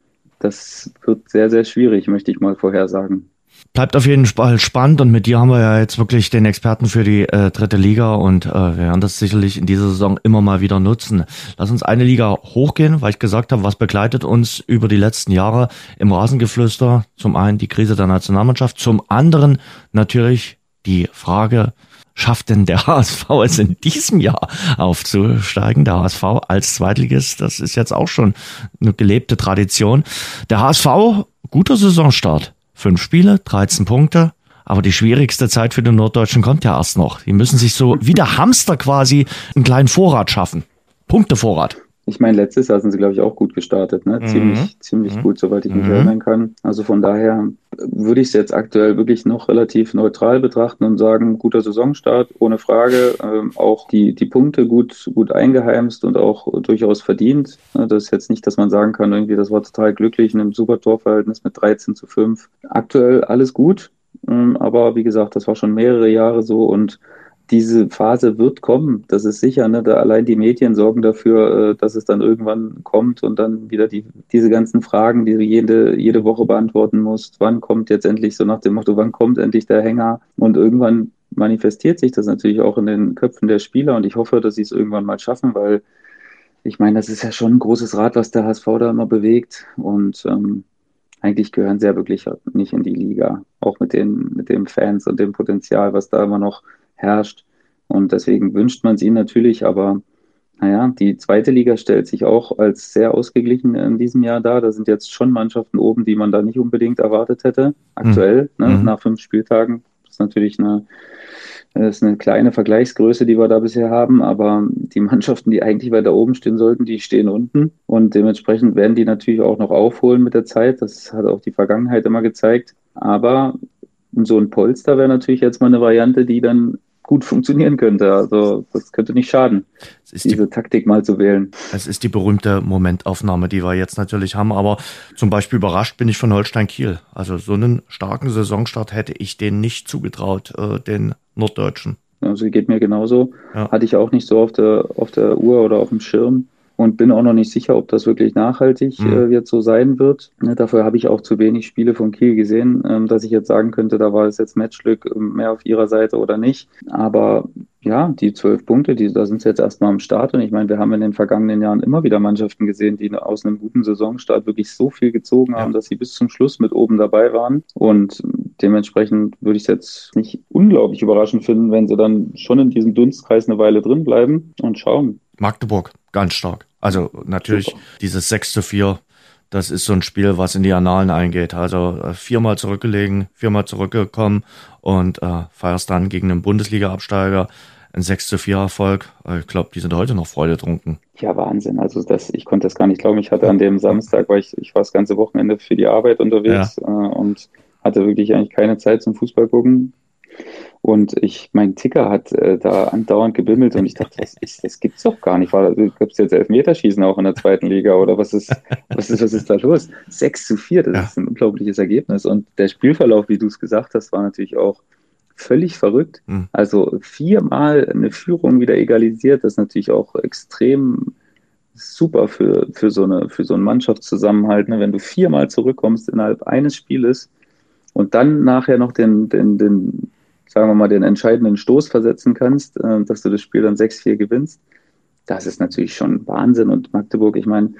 das wird sehr, sehr schwierig, möchte ich mal vorhersagen. Bleibt auf jeden Fall spannend und mit dir haben wir ja jetzt wirklich den Experten für die dritte Liga und wir werden das sicherlich in dieser Saison immer mal wieder nutzen. Lass uns eine Liga hochgehen, weil ich gesagt habe, was begleitet uns über die letzten Jahre im Rasengeflüster? Zum einen die Krise der Nationalmannschaft, zum anderen natürlich die Frage, schafft denn der HSV es in diesem Jahr aufzusteigen? Der HSV als Zweitligist, das ist jetzt auch schon eine gelebte Tradition. Der HSV, guter Saisonstart. 5 Spiele, 13 Punkte. Aber die schwierigste Zeit für die Norddeutschen kommt ja erst noch. Die müssen sich so wie der Hamster quasi einen kleinen Vorrat schaffen. Punktevorrat. Ich meine, letztes Jahr sind sie, glaube ich, auch gut gestartet. Ne? Ziemlich gut, soweit ich mich erinnern kann. Also von daher würde ich es jetzt aktuell wirklich noch relativ neutral betrachten und sagen, guter Saisonstart, ohne Frage. Auch die Punkte gut eingeheimst und auch durchaus verdient. Das ist jetzt nicht, dass man sagen kann, irgendwie, das war total glücklich in einem super Torverhältnis mit 13:5. Aktuell alles gut, aber wie gesagt, das war schon mehrere Jahre so und diese Phase wird kommen, das ist sicher. Ne? Da allein die Medien sorgen dafür, dass es dann irgendwann kommt und dann wieder diese ganzen Fragen, die du jede Woche beantworten musst. Wann kommt jetzt endlich, so nach dem Motto, wann kommt endlich der Hänger? Und irgendwann manifestiert sich das natürlich auch in den Köpfen der Spieler und ich hoffe, dass sie es irgendwann mal schaffen, weil ich meine, das ist ja schon ein großes Rad, was der HSV da immer bewegt und eigentlich gehören sie ja wirklich nicht in die Liga, auch mit den Fans und dem Potenzial, was da immer noch herrscht. Und deswegen wünscht man es ihnen natürlich, aber Naja, die zweite Liga stellt sich auch als sehr ausgeglichen in diesem Jahr dar. Da sind jetzt schon Mannschaften oben, die man da nicht unbedingt erwartet hätte. Aktuell, ne, Mhm. nach 5 Spieltagen. Das ist natürlich eine kleine Vergleichsgröße, die wir da bisher haben. Aber die Mannschaften, die eigentlich weiter oben stehen sollten, die stehen unten. Und dementsprechend werden die natürlich auch noch aufholen mit der Zeit. Das hat auch die Vergangenheit immer gezeigt. Aber so ein Polster wäre natürlich jetzt mal eine Variante, die dann gut funktionieren könnte. Also das könnte nicht schaden, Es ist die diese Taktik mal zu wählen. Es ist die berühmte Momentaufnahme, die wir jetzt natürlich haben. Aber zum Beispiel überrascht bin ich von Holstein Kiel. Also so einen starken Saisonstart hätte ich denen nicht zugetraut, den Norddeutschen. Also geht mir genauso. Ja. Hatte ich auch nicht so auf der Uhr oder auf dem Schirm und bin auch noch nicht sicher, ob das wirklich nachhaltig jetzt so sein wird. Ne, dafür habe ich auch zu wenig Spiele von Kiel gesehen, dass ich jetzt sagen könnte, da war es jetzt Matchglück mehr auf ihrer Seite oder nicht. Aber ja, die 12 Punkte, da sind sie jetzt erstmal am Start. Und ich meine, wir haben in den vergangenen Jahren immer wieder Mannschaften gesehen, die aus einem guten Saisonstart wirklich so viel gezogen haben, Ja. dass sie bis zum Schluss mit oben dabei waren. Und dementsprechend würde ich es jetzt nicht unglaublich überraschend finden, wenn sie dann schon in diesem Dunstkreis eine Weile drin bleiben und schauen. Magdeburg, ganz stark. Also natürlich Super. dieses 6:4, das ist so ein Spiel, was in die Annalen eingeht. Also 4-mal zurückgelegen, 4-mal zurückgekommen und feierst dann gegen einen Bundesliga-Absteiger ein 6:4 Erfolg. Ich glaube, die sind heute noch freudetrunken. Ja, Wahnsinn. Also ich konnte das gar nicht glauben. Ich hatte an dem Samstag, weil ich war das ganze Wochenende für die Arbeit unterwegs und hatte wirklich eigentlich keine Zeit zum Fußball gucken. Und mein Ticker hat da andauernd gebimmelt und ich dachte, das gibt's doch gar nicht. Gibt es jetzt Elfmeterschießen auch in der zweiten Liga oder was ist da los? 6:4, das ist ein unglaubliches Ergebnis. Und der Spielverlauf, wie du es gesagt hast, war natürlich auch völlig verrückt. Mhm. Also 4-mal eine Führung wieder egalisiert, das ist natürlich auch extrem super für so einen Mannschaftszusammenhalt, ne? Wenn du 4-mal zurückkommst innerhalb eines Spieles und dann nachher noch sagen wir mal, den entscheidenden Stoß versetzen kannst, dass du das Spiel dann 6-4 gewinnst, das ist natürlich schon Wahnsinn. Und Magdeburg, ich meine,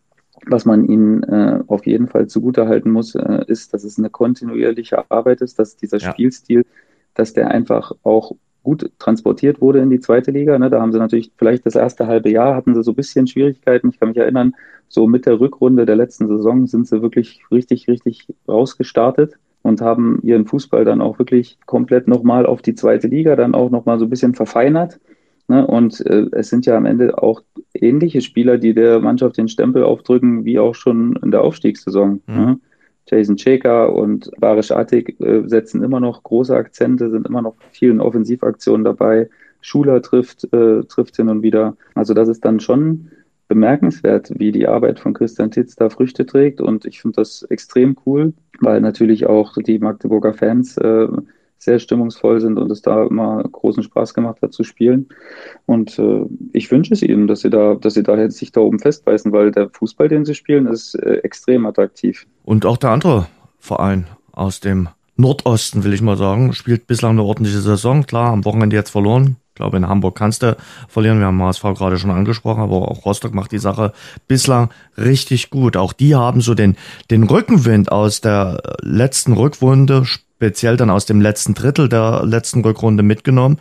was man ihnen auf jeden Fall zugutehalten muss, ist, dass es eine kontinuierliche Arbeit ist, dass dieser Spielstil, dass der einfach auch gut transportiert wurde in die zweite Liga. Ne? Da haben sie natürlich vielleicht das erste halbe Jahr hatten sie so ein bisschen Schwierigkeiten. Ich kann mich erinnern, so mit der Rückrunde der letzten Saison sind sie wirklich richtig, richtig rausgestartet und haben ihren Fußball dann auch wirklich komplett nochmal auf die zweite Liga dann auch nochmal so ein bisschen verfeinert. Ne? Und es sind ja am Ende auch ähnliche Spieler, die der Mannschaft den Stempel aufdrücken, wie auch schon in der Aufstiegssaison. Mhm. Ne? Jason Ceca und Barisch Atik setzen immer noch große Akzente, sind immer noch vielen Offensivaktionen dabei. Schuler trifft hin und wieder. Also das ist dann schon bemerkenswert, wie die Arbeit von Christian Titz da Früchte trägt. Und ich finde das extrem cool, weil natürlich auch die Magdeburger Fans sehr stimmungsvoll sind und es da immer großen Spaß gemacht hat zu spielen. Und ich wünsche es ihnen, dass sie da jetzt sich da oben festbeißen, weil der Fußball, den sie spielen, ist extrem attraktiv. Und auch der andere Verein aus dem Nordosten, will ich mal sagen, spielt bislang eine ordentliche Saison. Klar, am Wochenende jetzt verloren. Ich glaube, in Hamburg kannst du verlieren. Wir haben HSV gerade schon angesprochen, aber auch Rostock macht die Sache bislang richtig gut. Auch die haben so den Rückenwind aus der letzten Rückrunde, speziell dann aus dem letzten Drittel der letzten Rückrunde mitgenommen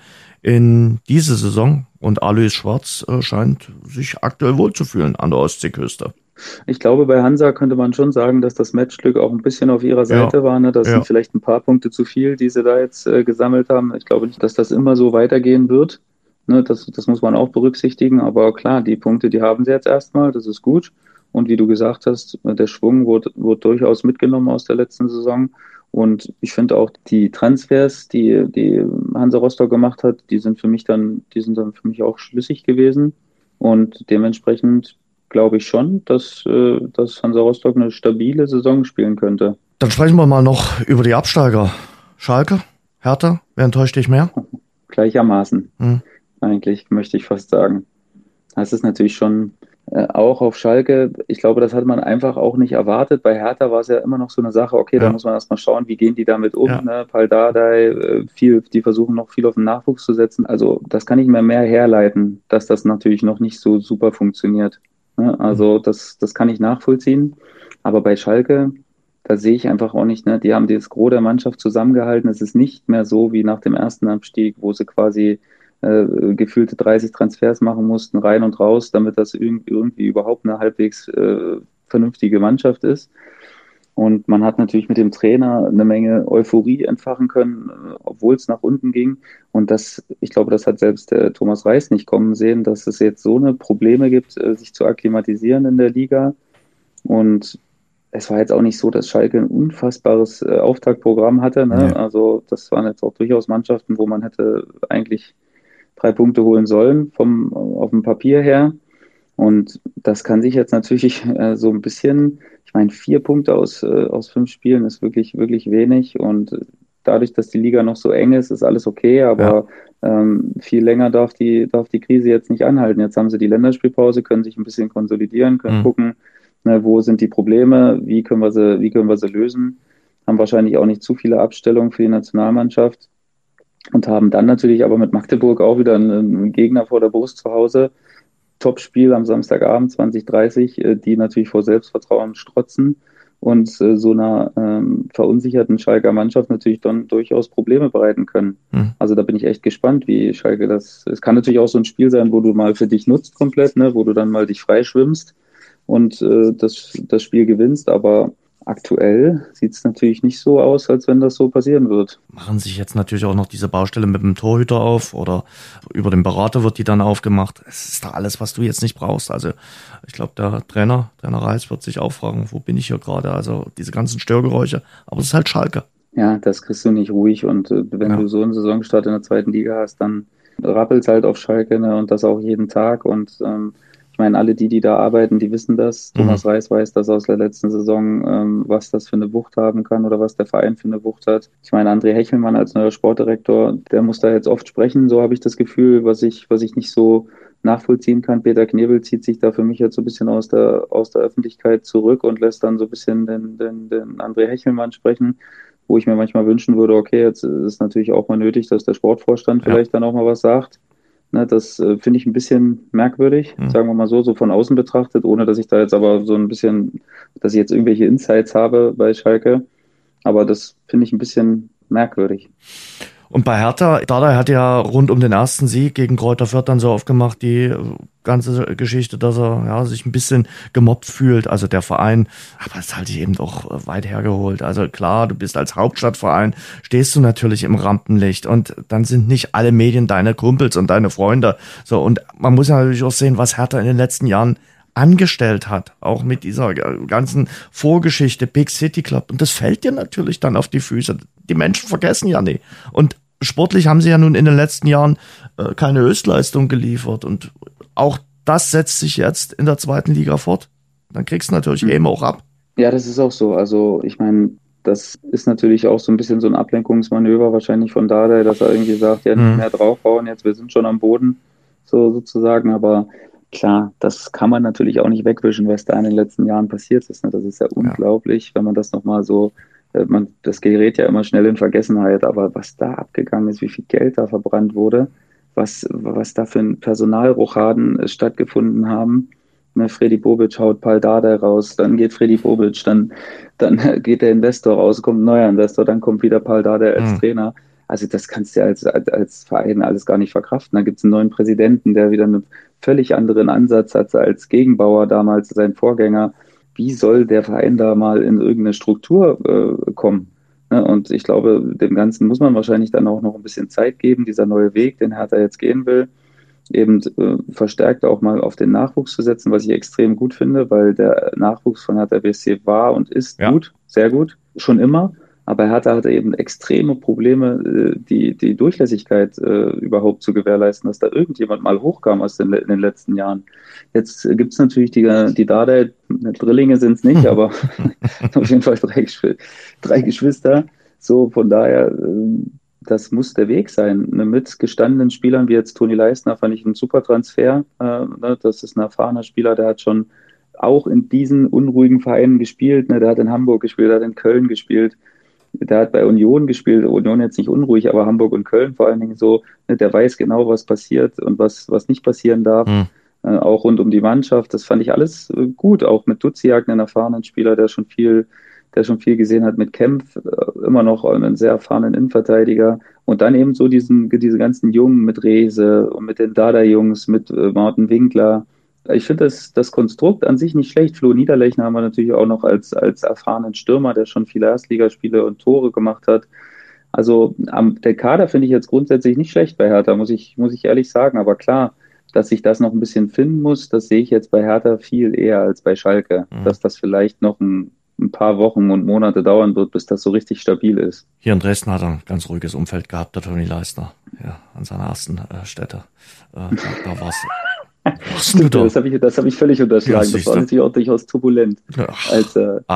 in diese Saison. Und Alois Schwarz scheint sich aktuell wohlzufühlen an der Ostseeküste. Ich glaube, bei Hansa könnte man schon sagen, dass das Matchglück auch ein bisschen auf ihrer Seite war. Ne? Das sind vielleicht ein paar Punkte zu viel, die sie da jetzt gesammelt haben. Ich glaube nicht, dass das immer so weitergehen wird. Ne? Das muss man auch berücksichtigen. Aber klar, die Punkte, die haben sie jetzt erstmal. Das ist gut. Und wie du gesagt hast, der Schwung wurde durchaus mitgenommen aus der letzten Saison. Und ich finde auch die Transfers, die Hansa Rostock gemacht hat, die sind dann für mich auch schlüssig gewesen. Und dementsprechend glaube ich schon, dass Hansa Rostock eine stabile Saison spielen könnte. Dann sprechen wir mal noch über die Absteiger. Schalke, Hertha, wer enttäuscht dich mehr? Gleichermaßen, eigentlich, möchte ich fast sagen. Das ist natürlich schon auch auf Schalke, ich glaube, das hat man einfach auch nicht erwartet. Bei Hertha war es ja immer noch so eine Sache, okay, da muss man erstmal schauen, wie gehen die damit um. Ja. Ne? Pal Dardai, die versuchen noch viel auf den Nachwuchs zu setzen. Also das kann ich mir mehr herleiten, dass das natürlich noch nicht so super funktioniert. Also das kann ich nachvollziehen. Aber bei Schalke, da sehe ich einfach auch nicht, ne? Die haben das Gros der Mannschaft zusammengehalten. Es ist nicht mehr so wie nach dem ersten Abstieg, wo sie quasi gefühlte 30 Transfers machen mussten, rein und raus, damit das irgendwie überhaupt eine halbwegs vernünftige Mannschaft ist. Und man hat natürlich mit dem Trainer eine Menge Euphorie entfachen können, obwohl es nach unten ging. Und ich glaube, das hat selbst der Thomas Reis nicht kommen sehen, dass es jetzt so eine Probleme gibt, sich zu akklimatisieren in der Liga. Und es war jetzt auch nicht so, dass Schalke ein unfassbares Auftaktprogramm hatte. Ne? Nee. Also das waren jetzt auch durchaus Mannschaften, wo man hätte eigentlich 3 Punkte holen sollen auf dem Papier her. Und das kann sich jetzt natürlich so ein bisschen, ich meine, 4 Punkte aus 5 Spielen ist wirklich, wirklich wenig. Und dadurch, dass die Liga noch so eng ist, ist alles okay. Aber viel länger darf die Krise jetzt nicht anhalten. Jetzt haben sie die Länderspielpause, können sich ein bisschen konsolidieren, können gucken, ne, wo sind die Probleme, wie können wir sie lösen. Haben wahrscheinlich auch nicht zu viele Abstellungen für die Nationalmannschaft und haben dann natürlich aber mit Magdeburg auch wieder einen Gegner vor der Brust zu Hause. Topspiel am Samstagabend 20:30, die natürlich vor Selbstvertrauen strotzen und so einer verunsicherten Schalker Mannschaft natürlich dann durchaus Probleme bereiten können. Also da bin ich echt gespannt, wie Schalke es kann natürlich auch so ein Spiel sein, wo du mal für dich nutzt komplett, ne, wo du dann mal dich freischwimmst und das Spiel gewinnst, aber aktuell sieht es natürlich nicht so aus, als wenn das so passieren wird. Machen sich jetzt natürlich auch noch diese Baustelle mit dem Torhüter auf oder über den Berater wird die dann aufgemacht. Es ist da alles, was du jetzt nicht brauchst. Also ich glaube, der Trainer Reis wird sich auch fragen, wo bin ich hier gerade? Also diese ganzen Störgeräusche. Aber es ist halt Schalke. Ja, das kriegst du nicht ruhig und wenn du so einen Saisonstart in der 2. Liga hast, dann rappelt's halt auf Schalke, ne, und das auch jeden Tag und ich meine, alle die da arbeiten, die wissen das. Thomas Reis weiß das aus der letzten Saison, was das für eine Wucht haben kann oder was der Verein für eine Wucht hat. Ich meine, André Hechelmann als neuer Sportdirektor, der muss da jetzt oft sprechen, so habe ich das Gefühl, was ich nicht so nachvollziehen kann. Peter Knebel zieht sich da für mich jetzt so ein bisschen aus der Öffentlichkeit zurück und lässt dann so ein bisschen den André Hechelmann sprechen, wo ich mir manchmal wünschen würde, okay, jetzt ist natürlich auch mal nötig, dass der Sportvorstand vielleicht dann auch mal was sagt. Ne, das finde ich ein bisschen merkwürdig, sagen wir mal so von außen betrachtet, ohne dass ich da jetzt aber so ein bisschen, dass ich jetzt irgendwelche Insights habe bei Schalke. Aber das finde ich ein bisschen merkwürdig. Und bei Hertha, Dardai hat ja rund um den ersten Sieg gegen Kräuter Fürth dann so aufgemacht, die ganze Geschichte, dass er sich ein bisschen gemobbt fühlt, also der Verein, aber das halte ich eben doch weit hergeholt. Also klar, du bist als Hauptstadtverein, stehst du natürlich im Rampenlicht und dann sind nicht alle Medien deine Kumpels und deine Freunde. So, und man muss ja natürlich auch sehen, was Hertha in den letzten Jahren angestellt hat, auch mit dieser ganzen Vorgeschichte, Big City Club. Und das fällt dir natürlich dann auf die Füße. Die Menschen vergessen ja nie. Und sportlich haben sie ja nun in den letzten Jahren keine Höchstleistung geliefert. Und auch das setzt sich jetzt in der 2. Liga fort. Dann kriegst du natürlich eben auch ab. Ja, das ist auch so. Also ich meine, das ist natürlich auch so ein bisschen so ein Ablenkungsmanöver wahrscheinlich von Dardai, dass er irgendwie sagt, ja, nicht mehr draufhauen, jetzt wir sind schon am Boden, so sozusagen. Aber klar, das kann man natürlich auch nicht wegwischen, was da in den letzten Jahren passiert ist. Ne? Das ist ja unglaublich, wenn man das nochmal so, das gerät ja immer schnell in Vergessenheit, aber was da abgegangen ist, wie viel Geld da verbrannt wurde, was da für ein Personalrochaden stattgefunden haben. Ne, Freddy Bobic haut Pal Dardai raus, dann geht Freddy Bobic, dann geht der Investor raus, kommt ein neuer Investor, dann kommt wieder Pal Dardai als Trainer. Also das kannst du ja als Verein alles gar nicht verkraften. Da gibt es einen neuen Präsidenten, der wieder einen völlig anderen Ansatz hat als Gegenbauer damals, sein Vorgänger. Wie soll der Verein da mal in irgendeine Struktur kommen? Ne? Und ich glaube, dem Ganzen muss man wahrscheinlich dann auch noch ein bisschen Zeit geben. Dieser neue Weg, den Hertha jetzt gehen will, eben verstärkt auch mal auf den Nachwuchs zu setzen, was ich extrem gut finde, weil der Nachwuchs von Hertha BSC war und ist gut, sehr gut, schon immer. Aber Hertha hatte eben extreme Probleme, die Durchlässigkeit überhaupt zu gewährleisten, dass da irgendjemand mal hochkam in den letzten Jahren. Jetzt gibt es natürlich die Dardai, Drillinge sind es nicht, aber auf jeden Fall 3 Geschwister. So, von daher, das muss der Weg sein. Ne? Mit gestandenen Spielern wie jetzt Toni Leistner fand ich einen super Transfer. Ne? Das ist ein erfahrener Spieler, der hat schon auch in diesen unruhigen Vereinen gespielt. Ne? Der hat in Hamburg gespielt, der hat in Köln gespielt. Der hat bei Union gespielt, Union jetzt nicht unruhig, aber Hamburg und Köln vor allen Dingen so, ne, der weiß genau, was passiert und was nicht passieren darf, auch rund um die Mannschaft. Das fand ich alles gut, auch mit Duziak, einen erfahrenen Spieler, der schon viel der schon viel gesehen hat mit Kempf, immer noch einen sehr erfahrenen Innenverteidiger. Und dann eben so diese ganzen Jungen mit Rehse und mit den Dada-Jungs, mit Martin Winkler. Ich finde das Konstrukt an sich nicht schlecht. Flo Niederlechner haben wir natürlich auch noch als erfahrenen Stürmer, der schon viele Erstligaspiele und Tore gemacht hat. Also der Kader finde ich jetzt grundsätzlich nicht schlecht bei Hertha, muss ich ehrlich sagen. Aber klar, dass sich das noch ein bisschen finden muss, das sehe ich jetzt bei Hertha viel eher als bei Schalke. Dass das vielleicht noch ein paar Wochen und Monate dauern wird, bis das so richtig stabil ist. Hier in Dresden hat er ein ganz ruhiges Umfeld gehabt, der Toni Leistner, ja, an seiner ersten Stätte. Da war's. Das habe ich völlig unterschlagen. Ja, das war natürlich auch durchaus turbulent, als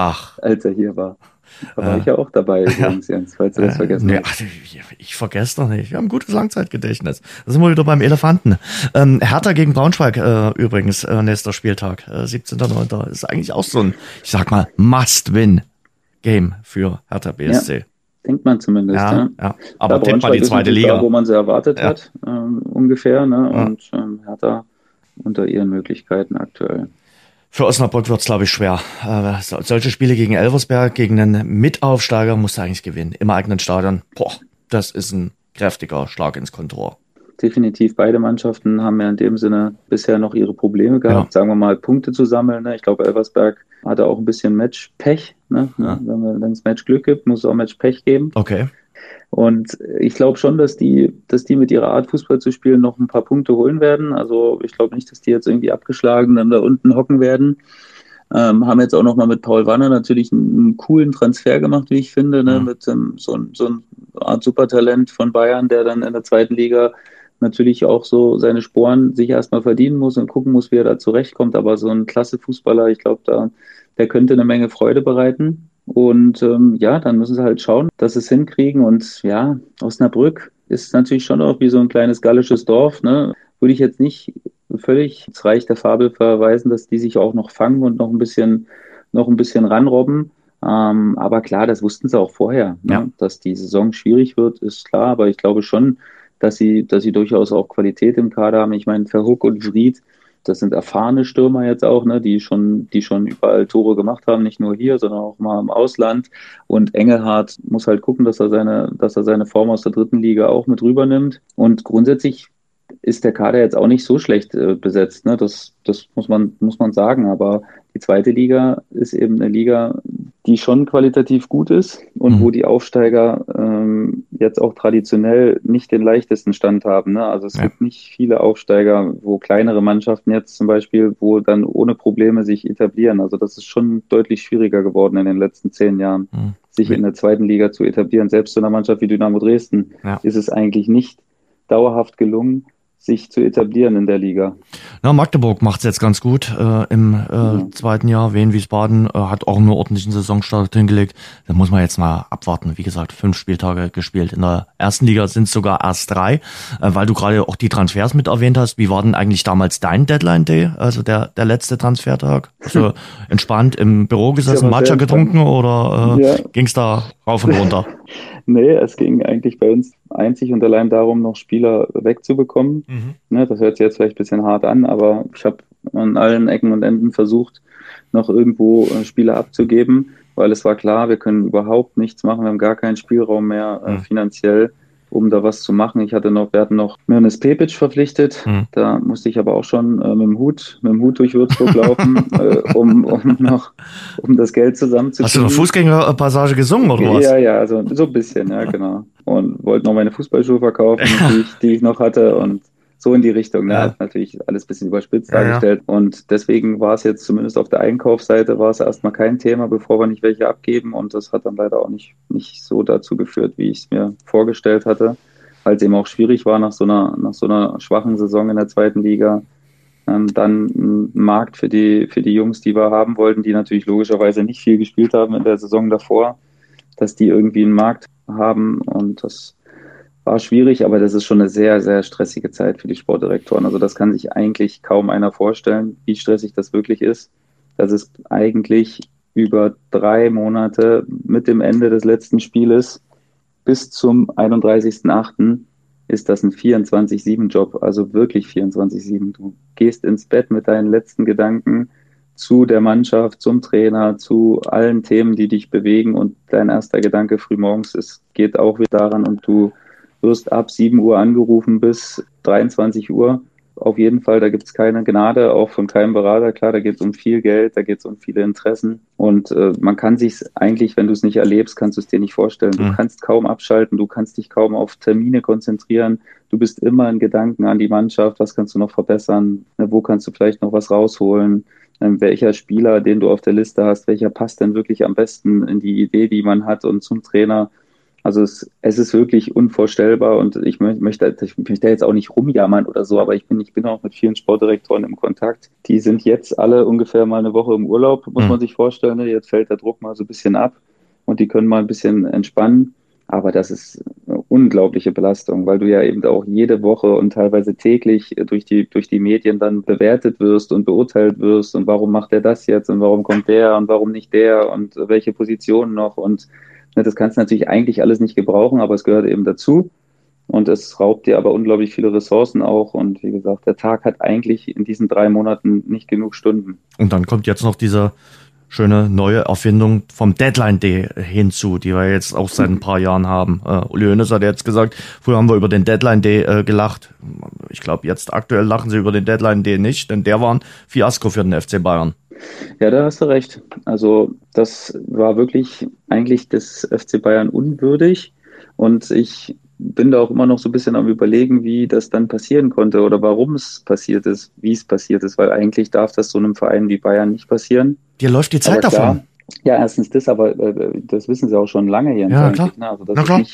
er hier war. Da war ich ja auch dabei, übrigens, Jens, falls du das vergessen hast. Ich vergesse doch nicht. Wir haben ein gutes Langzeitgedächtnis. Da sind wir wieder beim Elefanten. Hertha gegen Braunschweig übrigens, nächster Spieltag, 17.09. Ist eigentlich auch so ein, ich sag mal, Must-Win-Game für Hertha BSC. Ja, denkt man zumindest. Ja. Aber tippt mal die zweite Liga. Da, wo man sie erwartet hat, ungefähr. Ne? Ja. Und Hertha unter ihren Möglichkeiten aktuell. Für Osnabrück wird's, glaube ich, schwer. Solche Spiele gegen Elversberg, gegen einen Mitaufsteiger, musst du eigentlich gewinnen. Im eigenen Stadion. Das ist ein kräftiger Schlag ins Kontor. Definitiv, beide Mannschaften haben ja in dem Sinne bisher noch ihre Probleme gehabt, sagen wir mal, Punkte zu sammeln. Ne? Ich glaube, Elversberg hatte auch ein bisschen Matchpech. Ne? Ja. Wenn es Matchglück gibt, muss es auch Matchpech geben. Okay. Und ich glaube schon, dass die mit ihrer Art, Fußball zu spielen, noch ein paar Punkte holen werden. Also ich glaube nicht, dass die jetzt irgendwie abgeschlagen dann da unten hocken werden. Haben jetzt auch noch mal mit Paul Wanner natürlich einen coolen Transfer gemacht, wie ich finde, ne? Mit so eine Art Supertalent von Bayern, der dann in der zweiten Liga natürlich auch so seine Sporen sich erstmal verdienen muss und gucken muss, wie er da zurechtkommt. Aber so ein klasse Fußballer, ich glaube, der könnte eine Menge Freude bereiten. Und dann müssen sie halt schauen, dass sie es hinkriegen. Und ja, Osnabrück ist natürlich schon auch wie so ein kleines gallisches Dorf. Ne? Würde ich jetzt nicht völlig ins Reich der Fabel verweisen, dass die sich auch noch fangen und noch ein bisschen ranrobben. Aber klar, das wussten sie auch vorher. Ne? Ja. Dass die Saison schwierig wird, ist klar. Aber ich glaube schon, dass sie durchaus auch Qualität im Kader haben. Ich meine, Verhoek und Vried, das sind erfahrene Stürmer jetzt auch, ne, die schon überall Tore gemacht haben, nicht nur hier, sondern auch mal im Ausland. Und Engelhardt muss halt gucken, dass er seine Form aus der dritten Liga auch mit rübernimmt. Und grundsätzlich ist der Kader jetzt auch nicht so schlecht besetzt, ne? Das muss man sagen. Aber die zweite Liga ist eben eine Liga, die schon qualitativ gut ist und wo die Aufsteiger jetzt auch traditionell nicht den leichtesten Stand haben. Ne? Also es gibt nicht viele Aufsteiger, wo kleinere Mannschaften jetzt zum Beispiel, wo dann ohne Probleme sich etablieren. Also das ist schon deutlich schwieriger geworden in den letzten 10 Jahren, sich in der zweiten Liga zu etablieren. Selbst zu einer Mannschaft wie Dynamo Dresden ist es eigentlich nicht dauerhaft gelungen, sich zu etablieren in der Liga. Na, Magdeburg macht es jetzt ganz gut im zweiten Jahr. Wien Wiesbaden hat auch einen ordentlichen Saisonstart hingelegt. Da muss man jetzt mal abwarten. Wie gesagt, 5 Spieltage gespielt. In der ersten Liga sind es sogar erst 3. Weil du gerade auch die Transfers mit erwähnt hast. Wie war denn eigentlich damals dein Deadline Day? Also der letzte Transfertag? Also entspannt im Büro gesessen, Matcha getrunken oder ging es da rauf und runter? Nee, es ging eigentlich bei uns einzig und allein darum, noch Spieler wegzubekommen. Ne, das hört sich jetzt vielleicht ein bisschen hart an, aber ich habe an allen Ecken und Enden versucht, noch irgendwo Spieler abzugeben, weil es war klar, wir können überhaupt nichts machen, wir haben gar keinen Spielraum mehr finanziell, um da was zu machen. Wir hatten noch Mirnes Pepic verpflichtet. Da musste ich aber auch schon mit dem Hut durch Würzburg laufen, um das Geld zusammenzukriegen. Hast du eine Fußgängerpassage gesungen oder was? Ja, also so ein bisschen, ja, genau. Und wollte noch meine Fußballschuhe verkaufen, die ich noch hatte, und so in die Richtung. Ne? Hat natürlich alles ein bisschen überspitzt dargestellt. Und deswegen war es jetzt zumindest auf der Einkaufsseite war es erstmal kein Thema, bevor wir nicht welche abgeben. Und das hat dann leider auch nicht so dazu geführt, wie ich es mir vorgestellt hatte, weil es eben auch schwierig war nach so einer schwachen Saison in der zweiten Liga. Dann einen Markt für die Jungs, die wir haben wollten, die natürlich logischerweise nicht viel gespielt haben in der Saison davor, dass die irgendwie einen Markt haben, und das war schwierig, aber das ist schon eine sehr, sehr stressige Zeit für die Sportdirektoren. Also das kann sich eigentlich kaum einer vorstellen, wie stressig das wirklich ist. Das ist eigentlich über 3 Monate mit dem Ende des letzten Spieles bis zum 31.08. ist das ein 24/7-Job, also wirklich 24/7. Du gehst ins Bett mit deinen letzten Gedanken zu der Mannschaft, zum Trainer, zu allen Themen, die dich bewegen. Und dein erster Gedanke frühmorgens geht auch wieder daran und du wirst ab 7 Uhr angerufen bis 23 Uhr. Auf jeden Fall, da gibt es keine Gnade, auch von keinem Berater. Klar, da geht es um viel Geld, da geht es um viele Interessen. Und man kann sich eigentlich, wenn du es nicht erlebst, kannst du es dir nicht vorstellen. Du kannst kaum abschalten, du kannst dich kaum auf Termine konzentrieren. Du bist immer in Gedanken an die Mannschaft, was kannst du noch verbessern, wo kannst du vielleicht noch was rausholen, welcher Spieler, den du auf der Liste hast, welcher passt denn wirklich am besten in die Idee, die man hat und zum Trainer. Also es ist wirklich unvorstellbar und ich möchte jetzt auch nicht rumjammern oder so, aber ich bin auch mit vielen Sportdirektoren im Kontakt. Die sind jetzt alle ungefähr mal eine Woche im Urlaub, muss man sich vorstellen. Jetzt fällt der Druck mal so ein bisschen ab und die können mal ein bisschen entspannen. Aber das ist eine unglaubliche Belastung, weil du ja eben auch jede Woche und teilweise täglich durch die Medien dann bewertet wirst und beurteilt wirst und warum macht der das jetzt und warum kommt der und warum nicht der und welche Position noch und das kannst du natürlich eigentlich alles nicht gebrauchen, aber es gehört eben dazu. Und es raubt dir aber unglaublich viele Ressourcen auch. Und wie gesagt, der Tag hat eigentlich in diesen 3 Monaten nicht genug Stunden. Und dann kommt jetzt noch diese schöne neue Erfindung vom Deadline Day hinzu, die wir jetzt auch seit ein paar Jahren haben. Uli Hoeneß hat jetzt gesagt, früher haben wir über den Deadline Day gelacht. Ich glaube, jetzt aktuell lachen sie über den Deadline Day nicht, denn der war ein Fiasko für den FC Bayern. Ja, da hast du recht. Also das war wirklich eigentlich des FC Bayern unwürdig und ich bin da auch immer noch so ein bisschen am Überlegen, wie das dann passieren konnte oder warum es passiert ist, wie es passiert ist, weil eigentlich darf das so einem Verein wie Bayern nicht passieren. Dir läuft die Zeit davon. Ja, erstens das, aber das wissen sie auch schon lange hier. Ja, klar. Ne? Also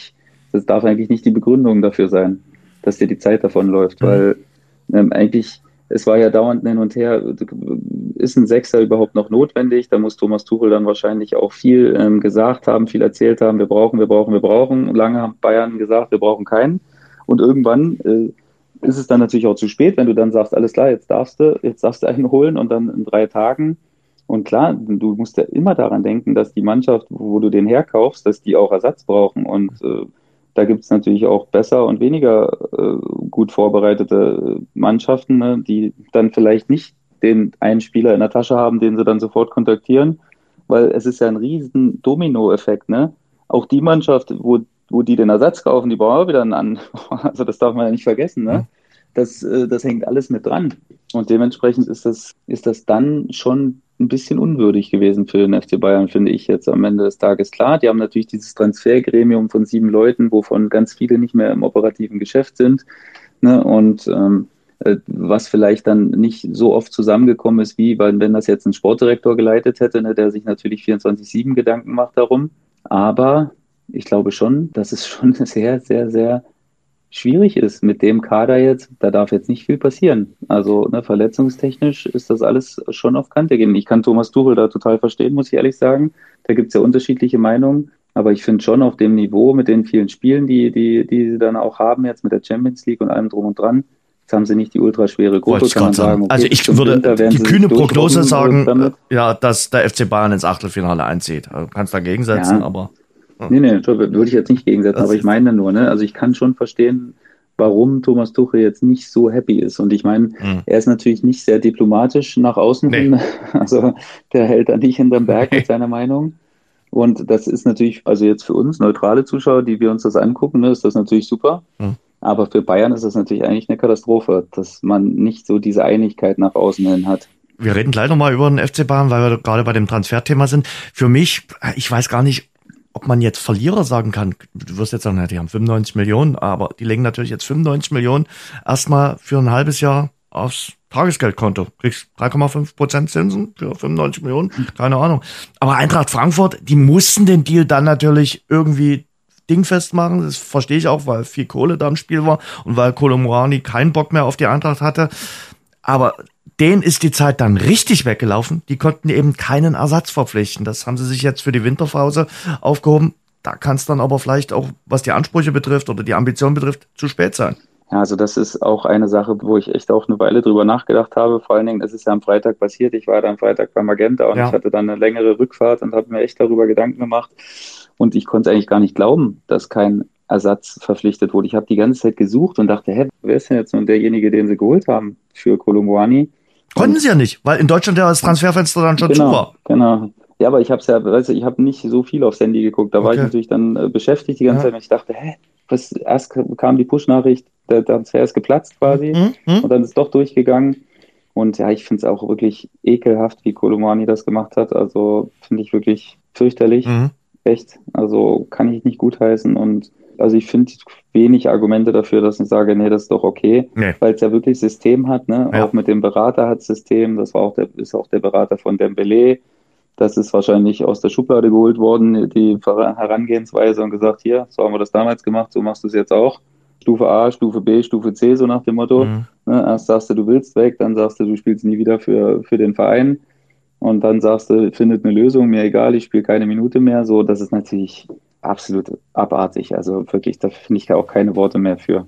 das darf eigentlich nicht die Begründung dafür sein, dass dir die Zeit davon läuft, weil eigentlich es war ja dauernd hin und her, ist ein Sechser überhaupt noch notwendig? Da muss Thomas Tuchel dann wahrscheinlich auch viel gesagt haben, viel erzählt haben, wir brauchen. Lange haben Bayern gesagt, wir brauchen keinen. Und irgendwann ist es dann natürlich auch zu spät, wenn du dann sagst, alles klar, jetzt darfst du einen holen und dann in 3 Tagen. Und klar, du musst ja immer daran denken, dass die Mannschaft, wo du den herkaufst, dass die auch Ersatz brauchen. Und da gibt es natürlich auch besser und weniger gut vorbereitete Mannschaften, ne, die dann vielleicht nicht den einen Spieler in der Tasche haben, den sie dann sofort kontaktieren, weil es ist ja ein riesen Domino-Effekt. Ne? Auch die Mannschaft, wo die den Ersatz kaufen, die brauchen auch wieder einen an. Also das darf man ja nicht vergessen. Ne? Das hängt alles mit dran. Und dementsprechend ist das dann schon ein bisschen unwürdig gewesen für den FC Bayern, finde ich jetzt am Ende des Tages. Klar, die haben natürlich dieses Transfergremium von 7 Leuten, wovon ganz viele nicht mehr im operativen Geschäft sind. Ne? Und was vielleicht dann nicht so oft zusammengekommen ist, wie wenn das jetzt ein Sportdirektor geleitet hätte, ne, der sich natürlich 24/7 Gedanken macht darum. Aber ich glaube schon, dass es schon sehr, sehr, sehr schwierig ist mit dem Kader jetzt. Da darf jetzt nicht viel passieren. Also verletzungstechnisch ist das alles schon auf Kante gehen. Ich kann Thomas Tuchel da total verstehen, muss ich ehrlich sagen. Da gibt es ja unterschiedliche Meinungen. Aber ich finde schon auf dem Niveau mit den vielen Spielen, die sie dann auch haben jetzt mit der Champions League und allem drum und dran, jetzt haben sie nicht die ultraschwere Gruppe, kann man sagen. Okay, also ich würde die kühne Prognose sagen, dass der FC Bayern ins Achtelfinale einzieht. Du kannst dagegen setzen, aber... Nee, würde ich jetzt nicht gegensetzen, aber ich meine nur, ne, also ich kann schon verstehen, warum Thomas Tuchel jetzt nicht so happy ist. Und ich meine, er ist natürlich nicht sehr diplomatisch nach außen hin. Also der hält da nicht hinterm Berg mit seiner Meinung. Und das ist natürlich, also jetzt für uns neutrale Zuschauer, die wir uns das angucken, ne, ist das natürlich super. Aber für Bayern ist das natürlich eigentlich eine Katastrophe, dass man nicht so diese Einigkeit nach außen hin hat. Wir reden gleich nochmal über den FC Bayern, weil wir gerade bei dem Transferthema sind. Für mich, ich weiß gar nicht, ob man jetzt Verlierer sagen kann. Du wirst jetzt sagen, die haben 95 Millionen, aber die legen natürlich jetzt 95 Millionen erstmal für ein halbes Jahr aufs Tagesgeldkonto. Kriegst 3,5% Zinsen für 95 Millionen, keine Ahnung. Aber Eintracht Frankfurt, die mussten den Deal dann natürlich irgendwie dingfest machen. Das verstehe ich auch, weil viel Kohle da im Spiel war und weil Kolo Muani keinen Bock mehr auf die Eintracht hatte. Aber denen ist die Zeit dann richtig weggelaufen. Die konnten eben keinen Ersatz verpflichten. Das haben sie sich jetzt für die Winterpause aufgehoben. Da kann es dann aber vielleicht auch, was die Ansprüche betrifft oder die Ambition betrifft, zu spät sein. Ja, also das ist auch eine Sache, wo ich echt auch eine Weile drüber nachgedacht habe. Vor allen Dingen, es ist ja am Freitag passiert. Ich war da am Freitag bei Magenta und ich hatte dann eine längere Rückfahrt und habe mir echt darüber Gedanken gemacht. Und ich konnte eigentlich gar nicht glauben, dass kein Ersatz verpflichtet wurde. Ich habe die ganze Zeit gesucht und dachte, wer ist denn jetzt nun derjenige, den sie geholt haben für Kolo Muani? Konnten sie ja nicht, weil in Deutschland ja das Transferfenster dann schon zu war. Genau. Ja, aber ich habe ich habe nicht so viel aufs Handy geguckt. Da war ich natürlich dann beschäftigt die ganze Zeit und ich dachte, erst kam die Push-Nachricht, der Transfer ist geplatzt quasi und dann ist doch durchgegangen. Und ja, ich finde es auch wirklich ekelhaft, wie Koulibaly das gemacht hat. Also finde ich wirklich fürchterlich. Echt. Also kann ich nicht gutheißen. Und also ich finde wenig Argumente dafür, dass ich sage, nee, das ist doch okay. Nee. Weil es ja wirklich System hat, ne? Ja. Auch mit dem Berater hat System. Das war ist auch der Berater von Dembélé. Das ist wahrscheinlich aus der Schublade geholt worden, die Herangehensweise und gesagt, hier, so haben wir das damals gemacht, so machst du es jetzt auch. Stufe A, Stufe B, Stufe C, so nach dem Motto. Erst sagst du willst weg, dann sagst du spielst nie wieder für den Verein. Und dann sagst du, findet eine Lösung, mir egal, ich spiele keine Minute mehr. So, das ist natürlich absolut abartig. Also wirklich, da finde ich auch keine Worte mehr für.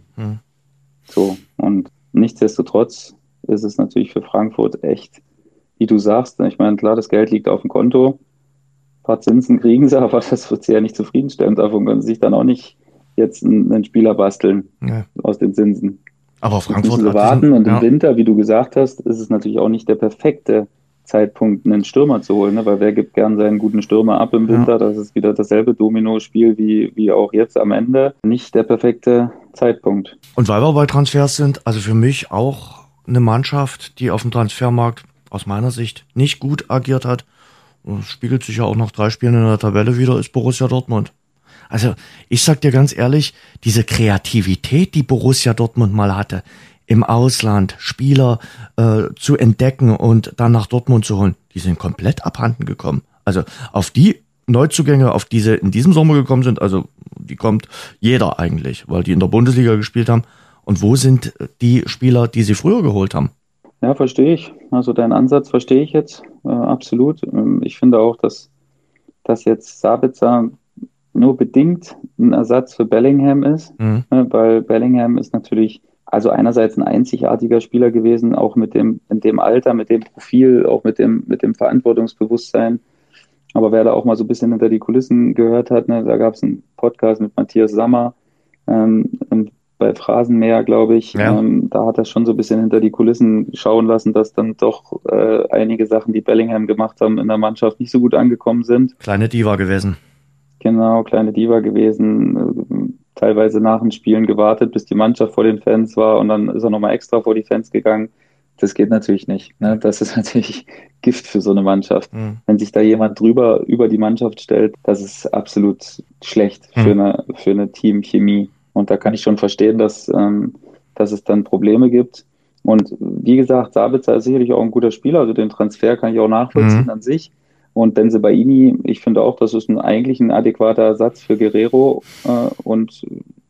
So, und nichtsdestotrotz ist es natürlich für Frankfurt echt, wie du sagst, ich meine, klar, das Geld liegt auf dem Konto. Ein paar Zinsen kriegen sie, aber das wird sie ja nicht zufriedenstellen. Davon können sie sich dann auch nicht jetzt einen Spieler basteln aus den Zinsen. Aber Frankfurt müssen sie warten und im Winter, wie du gesagt hast, ist es natürlich auch nicht der perfekte Zeitpunkt, einen Stürmer zu holen, ne? Weil wer gibt gern seinen guten Stürmer ab im Winter? Das ist wieder dasselbe Domino-Spiel wie auch jetzt am Ende. Nicht der perfekte Zeitpunkt. Und weil wir bei Transfers sind, also für mich auch eine Mannschaft, die auf dem Transfermarkt aus meiner Sicht nicht gut agiert hat, und spiegelt sich ja auch nach 3 Spielen in der Tabelle wieder, ist Borussia Dortmund. Also ich sag dir ganz ehrlich, diese Kreativität, die Borussia Dortmund mal hatte, im Ausland Spieler zu entdecken und dann nach Dortmund zu holen, die sind komplett abhanden gekommen. Also auf die Neuzugänge, auf diese in diesem Sommer gekommen sind, also die kommt jeder eigentlich, weil die in der Bundesliga gespielt haben. Und wo sind die Spieler, die sie früher geholt haben? Ja, verstehe ich. Also deinen Ansatz verstehe ich jetzt absolut. Ich finde auch, dass jetzt Sabitzer nur bedingt ein Ersatz für Bellingham ist, weil Bellingham ist natürlich also einerseits ein einzigartiger Spieler gewesen, auch in dem Alter, mit dem Profil, auch mit dem Verantwortungsbewusstsein. Aber wer da auch mal so ein bisschen hinter die Kulissen gehört hat, ne, da gab es einen Podcast mit Matthias Sammer, bei Phrasenmäher, glaube ich, da hat er schon so ein bisschen hinter die Kulissen schauen lassen, dass dann doch einige Sachen, die Bellingham gemacht haben, in der Mannschaft nicht so gut angekommen sind. Kleine Diva gewesen. Genau, kleine Diva gewesen, teilweise nach den Spielen gewartet, bis die Mannschaft vor den Fans war und dann ist er nochmal extra vor die Fans gegangen. Das geht natürlich nicht. Ne? Das ist natürlich Gift für so eine Mannschaft. Wenn sich da jemand über die Mannschaft stellt, das ist absolut schlecht für eine Teamchemie. Und da kann ich schon verstehen, dass es dann Probleme gibt. Und wie gesagt, Sabitzer ist sicherlich auch ein guter Spieler, also den Transfer kann ich auch nachvollziehen an sich. Und Bensebaini, ich finde auch, das ist eigentlich ein adäquater Ersatz für Guerrero und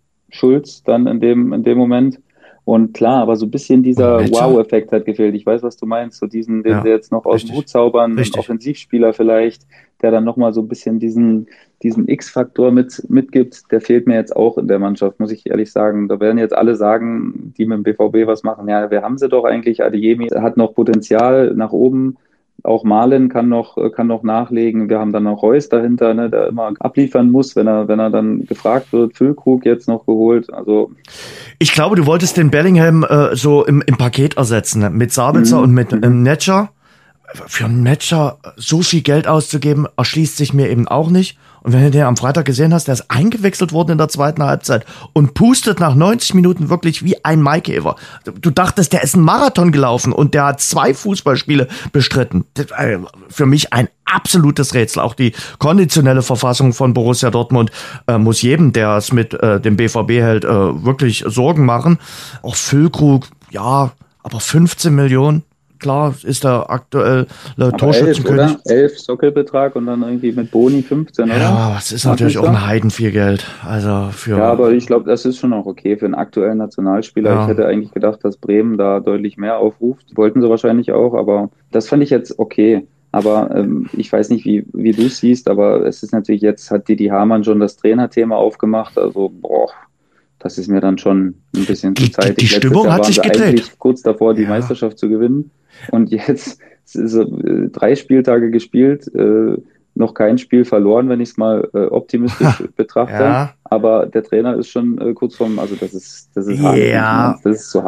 Schulz dann in dem Moment. Und klar, aber so ein bisschen dieser Wow-Effekt hat gefehlt. Ich weiß, was du meinst, so den sie jetzt noch aus dem Hut zaubern, ein Offensivspieler vielleicht, der dann nochmal so ein bisschen diesen X-Faktor mitgibt, der fehlt mir jetzt auch in der Mannschaft, muss ich ehrlich sagen. Da werden jetzt alle sagen, die mit dem BVB was machen, ja, wir haben sie doch eigentlich, Adeyemi hat noch Potenzial nach oben. Auch Malen kann noch nachlegen. Wir haben dann noch Reus dahinter, ne, der immer abliefern muss, wenn er dann gefragt wird. Füllkrug jetzt noch geholt. Also ich glaube, du wolltest den Bellingham so im Paket ersetzen, ne? Mit Sabitzer und mit Netscher. Für einen Netscher so viel Geld auszugeben, erschließt sich mir eben auch nicht. Und wenn du den am Freitag gesehen hast, der ist eingewechselt worden in der zweiten Halbzeit und pustet nach 90 Minuten wirklich wie ein Maikäfer. Du dachtest, der ist einen Marathon gelaufen und der hat 2 Fußballspiele bestritten. Für mich ein absolutes Rätsel. Auch die konditionelle Verfassung von Borussia Dortmund muss jedem, der es mit dem BVB hält, wirklich Sorgen machen. Auch Füllkrug, ja, aber 15 Millionen. Klar, ist da aktuell Torschützenkönig. 11 Sockelbetrag und dann irgendwie mit Boni 15, oder? Ja, das ist natürlich auch ein Heiden viel Geld. Also ja, aber ich glaube, das ist schon auch okay für einen aktuellen Nationalspieler. Ja. Ich hätte eigentlich gedacht, dass Bremen da deutlich mehr aufruft. Wollten sie wahrscheinlich auch, aber das fand ich jetzt okay. Aber ich weiß nicht, wie du es siehst, aber es ist natürlich jetzt, hat Didi Hamann schon das Trainerthema aufgemacht. Also, das ist mir dann schon ein bisschen zu zeitig. Die Stimmung hat sich gedreht. Eigentlich kurz davor, die Meisterschaft zu gewinnen. Und jetzt ist 3 Spieltage gespielt, noch kein Spiel verloren, wenn ich es mal optimistisch betrachte. Ja. Aber der Trainer ist schon kurz vorm, also das ist hart. Das ist zu hart.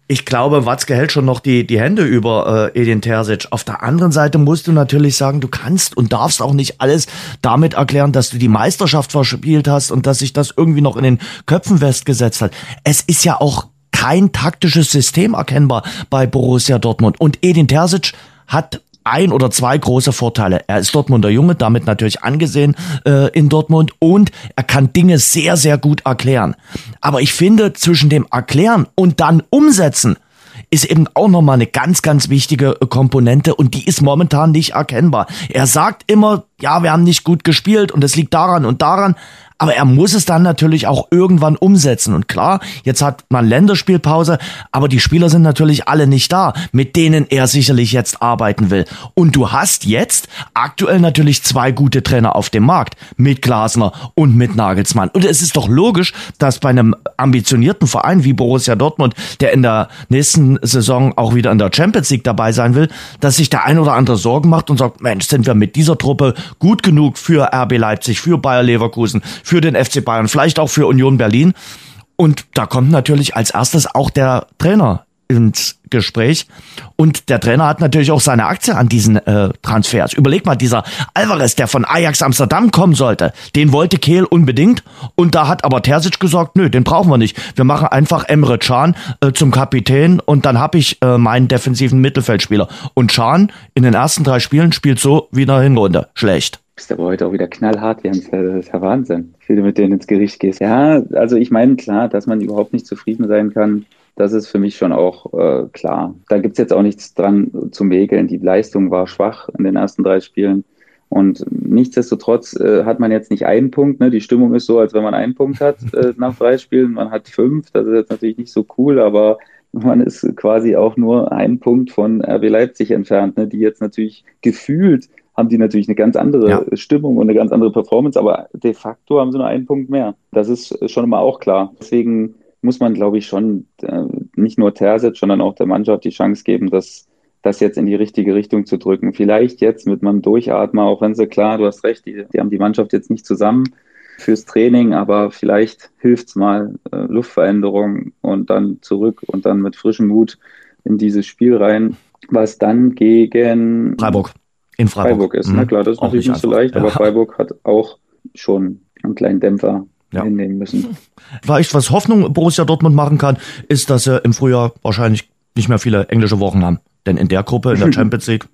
Ich glaube, Watzke hält schon noch die Hände über Edin Terzic. Auf der anderen Seite musst du natürlich sagen, du kannst und darfst auch nicht alles damit erklären, dass du die Meisterschaft verspielt hast und dass sich das irgendwie noch in den Köpfen festgesetzt hat. Es ist ja auch kein taktisches System erkennbar bei Borussia Dortmund. Und Edin Terzic hat ein oder zwei große Vorteile. Er ist Dortmunder Junge, damit natürlich angesehen in Dortmund, und er kann Dinge sehr, sehr gut erklären. Aber ich finde, zwischen dem Erklären und dann Umsetzen ist eben auch nochmal eine ganz, ganz wichtige Komponente, und die ist momentan nicht erkennbar. Er sagt immer, ja, wir haben nicht gut gespielt und es liegt daran und daran, aber er muss es dann natürlich auch irgendwann umsetzen. Und klar, jetzt hat man Länderspielpause, aber die Spieler sind natürlich alle nicht da, mit denen er sicherlich jetzt arbeiten will. Und du hast jetzt aktuell natürlich zwei gute Trainer auf dem Markt, mit Glasner und mit Nagelsmann. Und es ist doch logisch, dass bei einem ambitionierten Verein wie Borussia Dortmund, der in der nächsten Saison auch wieder in der Champions League dabei sein will, dass sich der ein oder andere Sorgen macht und sagt, Mensch, sind wir mit dieser Truppe gut genug für RB Leipzig, für Bayer Leverkusen, für den FC Bayern, vielleicht auch für Union Berlin. Und da kommt natürlich als erstes auch der Trainer ins Gespräch. Und der Trainer hat natürlich auch seine Aktie an diesen Transfers. Überleg mal, dieser Alvarez, der von Ajax Amsterdam kommen sollte, den wollte Kehl unbedingt. Und da hat aber Terzic gesagt, nö, den brauchen wir nicht. Wir machen einfach Emre Can zum Kapitän und dann habe ich meinen defensiven Mittelfeldspieler. Und Can in den ersten 3 Spielen spielt so wie in der Hinrunde. Schlecht. Bist aber heute auch wieder knallhart, Jens. Das ist ja Wahnsinn, wie du mit denen ins Gericht gehst. Ja, also ich meine, klar, dass man überhaupt nicht zufrieden sein kann, das ist für mich schon auch klar. Da gibt's jetzt auch nichts dran zu mäkeln. Die Leistung war schwach in den ersten 3 Spielen. Und nichtsdestotrotz hat man jetzt nicht einen Punkt. Ne? Die Stimmung ist so, als wenn man einen Punkt hat nach 3 Spielen. Man hat 5. Das ist jetzt natürlich nicht so cool, aber man ist quasi auch nur einen Punkt von RB Leipzig entfernt, ne? Die jetzt natürlich gefühlt haben die natürlich eine ganz andere Stimmung und eine ganz andere Performance, aber de facto haben sie nur einen Punkt mehr. Das ist schon immer auch klar. Deswegen muss man, glaube ich, schon nicht nur Terzic, sondern auch der Mannschaft die Chance geben, das jetzt in die richtige Richtung zu drücken. Vielleicht jetzt mit einem Durchatmer, auch wenn sie, klar, du hast recht, die haben die Mannschaft jetzt nicht zusammen fürs Training, aber vielleicht hilft's mal, Luftveränderung und dann zurück und dann mit frischem Mut in dieses Spiel rein, was dann gegen Freiburg. In Freiburg ist. Na klar, das ist natürlich nicht so leicht, aber Freiburg hat auch schon einen kleinen Dämpfer hinnehmen müssen. Vielleicht, was Hoffnung Borussia Dortmund machen kann, ist, dass sie im Frühjahr wahrscheinlich nicht mehr viele englische Wochen haben. Denn in der Gruppe, in der Champions League.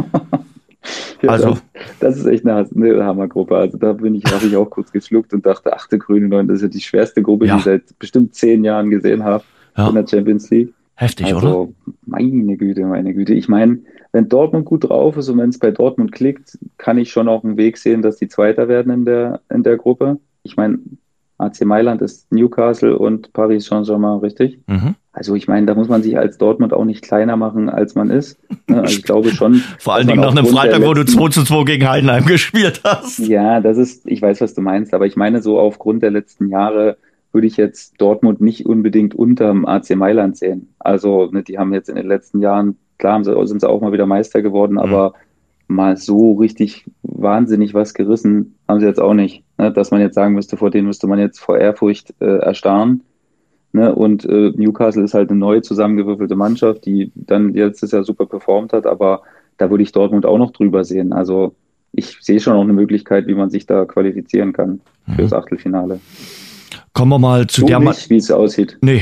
Ja, also das ist echt eine Hammergruppe. Also da habe ich auch kurz geschluckt und dachte, 8. Grüne 9, das ist ja die schwerste Gruppe, die ich seit bestimmt 10 Jahren gesehen habe in der Champions League. Heftig, also, oder? Meine Güte. Ich meine, wenn Dortmund gut drauf ist und wenn es bei Dortmund klickt, kann ich schon auch einen Weg sehen, dass die Zweiter werden in der Gruppe. Ich meine, AC Mailand ist Newcastle und Paris Saint-Germain, richtig? Mhm. Also ich meine, da muss man sich als Dortmund auch nicht kleiner machen, als man ist. Also ich glaube schon. Vor allen Dingen nach einem Freitag, wo du 2:2 gegen Heidenheim gespielt hast. Ja, ich weiß, was du meinst, aber ich meine, so aufgrund der letzten Jahre würde ich jetzt Dortmund nicht unbedingt unterm AC Mailand sehen. Also die haben jetzt in den letzten Jahren, klar sind sie auch mal wieder Meister geworden, aber mal so richtig wahnsinnig was gerissen haben sie jetzt auch nicht. Ne? Dass man jetzt sagen müsste, vor denen müsste man jetzt vor Ehrfurcht erstarren. Ne? Und Newcastle ist halt eine neue zusammengewürfelte Mannschaft, die dann letztes Jahr super performt hat, aber da würde ich Dortmund auch noch drüber sehen. Also ich sehe schon auch eine Möglichkeit, wie man sich da qualifizieren kann fürs Achtelfinale. Kommen wir mal zu der nicht, wie es aussieht. Nee.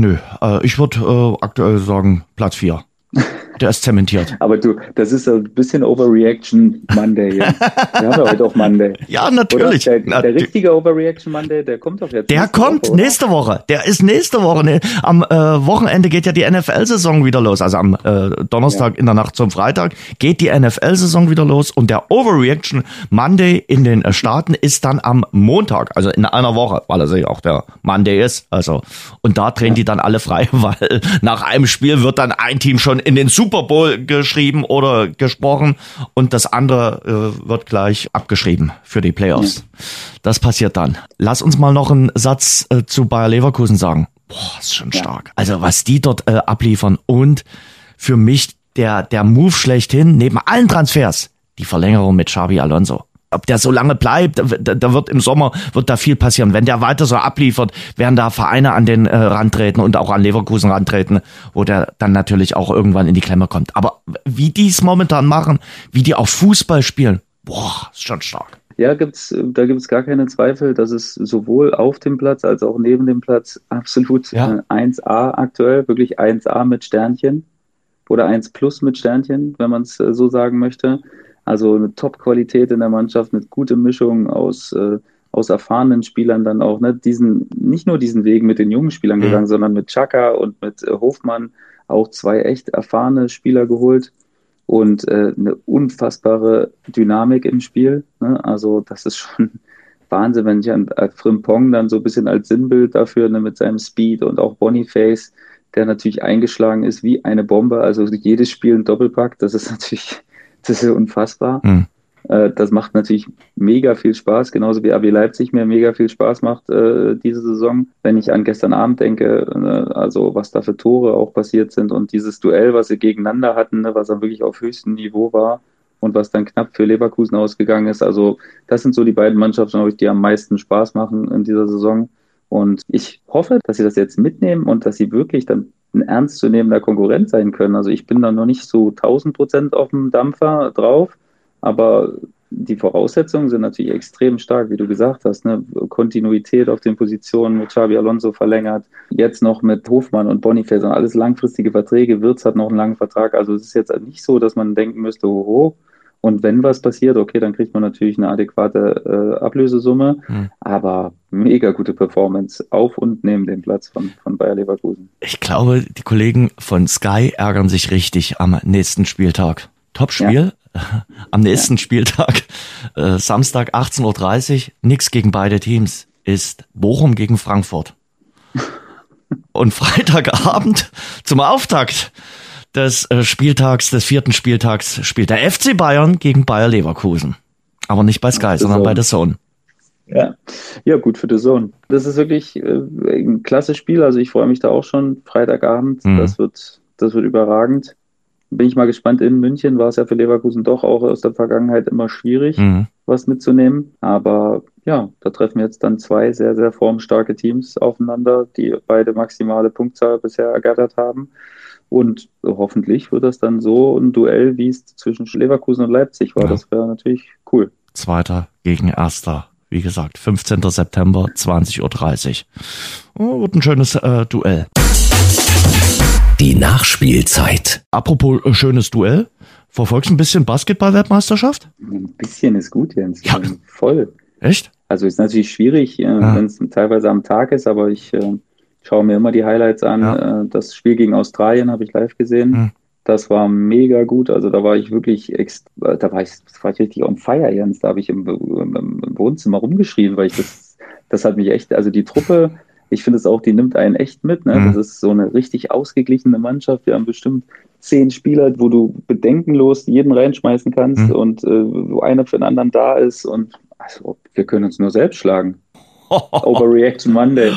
Ich würde aktuell sagen Platz 4. Der ist zementiert. Aber das ist ein bisschen Overreaction Monday. Ja. Wir haben ja heute auch Monday. Ja, natürlich. Der richtige Overreaction Monday, der kommt doch jetzt. Der kommt nächste Woche. Der ist nächste Woche. Am Wochenende geht ja die NFL-Saison wieder los. Also am Donnerstag in der Nacht zum Freitag geht die NFL-Saison wieder los. Und der Overreaction Monday in den Staaten ist dann am Montag, also in einer Woche, weil es ja auch der Monday ist. Also und da drehen die dann alle frei, weil nach einem Spiel wird dann ein Team schon in den Super Bowl geschrieben oder gesprochen und das andere wird gleich abgeschrieben für die Playoffs. Ja. Das passiert dann. Lass uns mal noch einen Satz zu Bayer Leverkusen sagen. Boah, ist schon stark. Also was die dort abliefern und für mich der Move schlechthin, neben allen Transfers, die Verlängerung mit Xabi Alonso. Ob der so lange bleibt, da wird im Sommer wird da viel passieren. Wenn der weiter so abliefert, werden da Vereine an den Rand treten und auch an Leverkusen rantreten, wo der dann natürlich auch irgendwann in die Klemme kommt. Aber wie die es momentan machen, wie die auch Fußball spielen, boah, ist schon stark. Ja, da gibt's gar keine Zweifel, dass es sowohl auf dem Platz als auch neben dem Platz absolut 1A aktuell, wirklich 1A mit Sternchen oder 1 plus mit Sternchen, wenn man es so sagen möchte. Also eine Top-Qualität in der Mannschaft mit guter Mischung aus erfahrenen Spielern dann auch, ne, nicht nur diesen Weg mit den jungen Spielern gegangen, sondern mit Xhaka und mit Hofmann auch 2 echt erfahrene Spieler geholt. Und eine unfassbare Dynamik im Spiel. Ne? Also das ist schon Wahnsinn, wenn ich an Frimpong dann so ein bisschen als Sinnbild dafür, ne, mit seinem Speed und auch Boniface, der natürlich eingeschlagen ist wie eine Bombe. Also jedes Spiel ein Doppelpack, das ist unfassbar. Das macht natürlich mega viel Spaß, genauso wie RB Leipzig mir mega viel Spaß macht diese Saison. Wenn ich an gestern Abend denke, also was da für Tore auch passiert sind und dieses Duell, was sie gegeneinander hatten, ne, was dann wirklich auf höchstem Niveau war und was dann knapp für Leverkusen ausgegangen ist. Also das sind so die beiden Mannschaften, glaube ich, die am meisten Spaß machen in dieser Saison. Und ich hoffe, dass sie das jetzt mitnehmen und dass sie wirklich dann ein ernstzunehmender Konkurrent sein können. Also ich bin da noch nicht so 1000% auf dem Dampfer drauf. Aber die Voraussetzungen sind natürlich extrem stark, wie du gesagt hast. Ne? Kontinuität auf den Positionen mit Xabi Alonso verlängert, jetzt noch mit Hofmann und Boniface und alles langfristige Verträge. Wirtz hat noch einen langen Vertrag. Also es ist jetzt nicht so, dass man denken müsste, hoho. Und wenn was passiert, okay, dann kriegt man natürlich eine adäquate Ablösesumme. Aber mega gute Performance auf und neben dem Platz von Bayer Leverkusen. Ich glaube, die Kollegen von Sky ärgern sich richtig am nächsten Spieltag. Top-Spiel. Ja. Am nächsten Spieltag, Samstag 18:30 Uhr, nix gegen beide Teams, ist Bochum gegen Frankfurt. Und Freitagabend zum Auftakt des Spieltags, des 4. Spieltags, spielt der FC Bayern gegen Bayer Leverkusen. Aber nicht bei Sky, sondern bei The Zone. Ja, gut für The Zone. Das ist wirklich ein klasse Spiel, also ich freue mich da auch schon. Freitagabend, das wird überragend. Bin ich mal gespannt. In München war es ja für Leverkusen doch auch aus der Vergangenheit immer schwierig, was mitzunehmen. Aber ja, da treffen jetzt dann 2 sehr, sehr formstarke Teams aufeinander, die beide maximale Punktzahl bisher ergattert haben. Und hoffentlich wird das dann so ein Duell, wie es zwischen Leverkusen und Leipzig war. Ja. Das wäre natürlich cool. 2. gegen 1. Wie gesagt, 15. September, 20:30 Uhr. Oh, wird ein schönes Duell. Die Nachspielzeit. Apropos schönes Duell. Verfolgst du ein bisschen Basketball-Weltmeisterschaft? Ein bisschen ist gut, Jens. Ja. Voll. Echt? Also ist natürlich schwierig, wenn es teilweise am Tag ist, aber ich schaue mir immer die Highlights an. Ja. Das Spiel gegen Australien habe ich live gesehen. Das war mega gut. Also da war ich wirklich, das war ich richtig on fire, Jens. Da habe ich im Wohnzimmer rumgeschrien, weil das hat mich echt, also die Truppe, ich finde es auch, die nimmt einen echt mit. Ne? Das ist so eine richtig ausgeglichene Mannschaft. Wir haben bestimmt 10 Spieler, wo du bedenkenlos jeden reinschmeißen kannst und wo einer für den anderen da ist. Und also, wir können uns nur selbst schlagen. Overreaction Monday.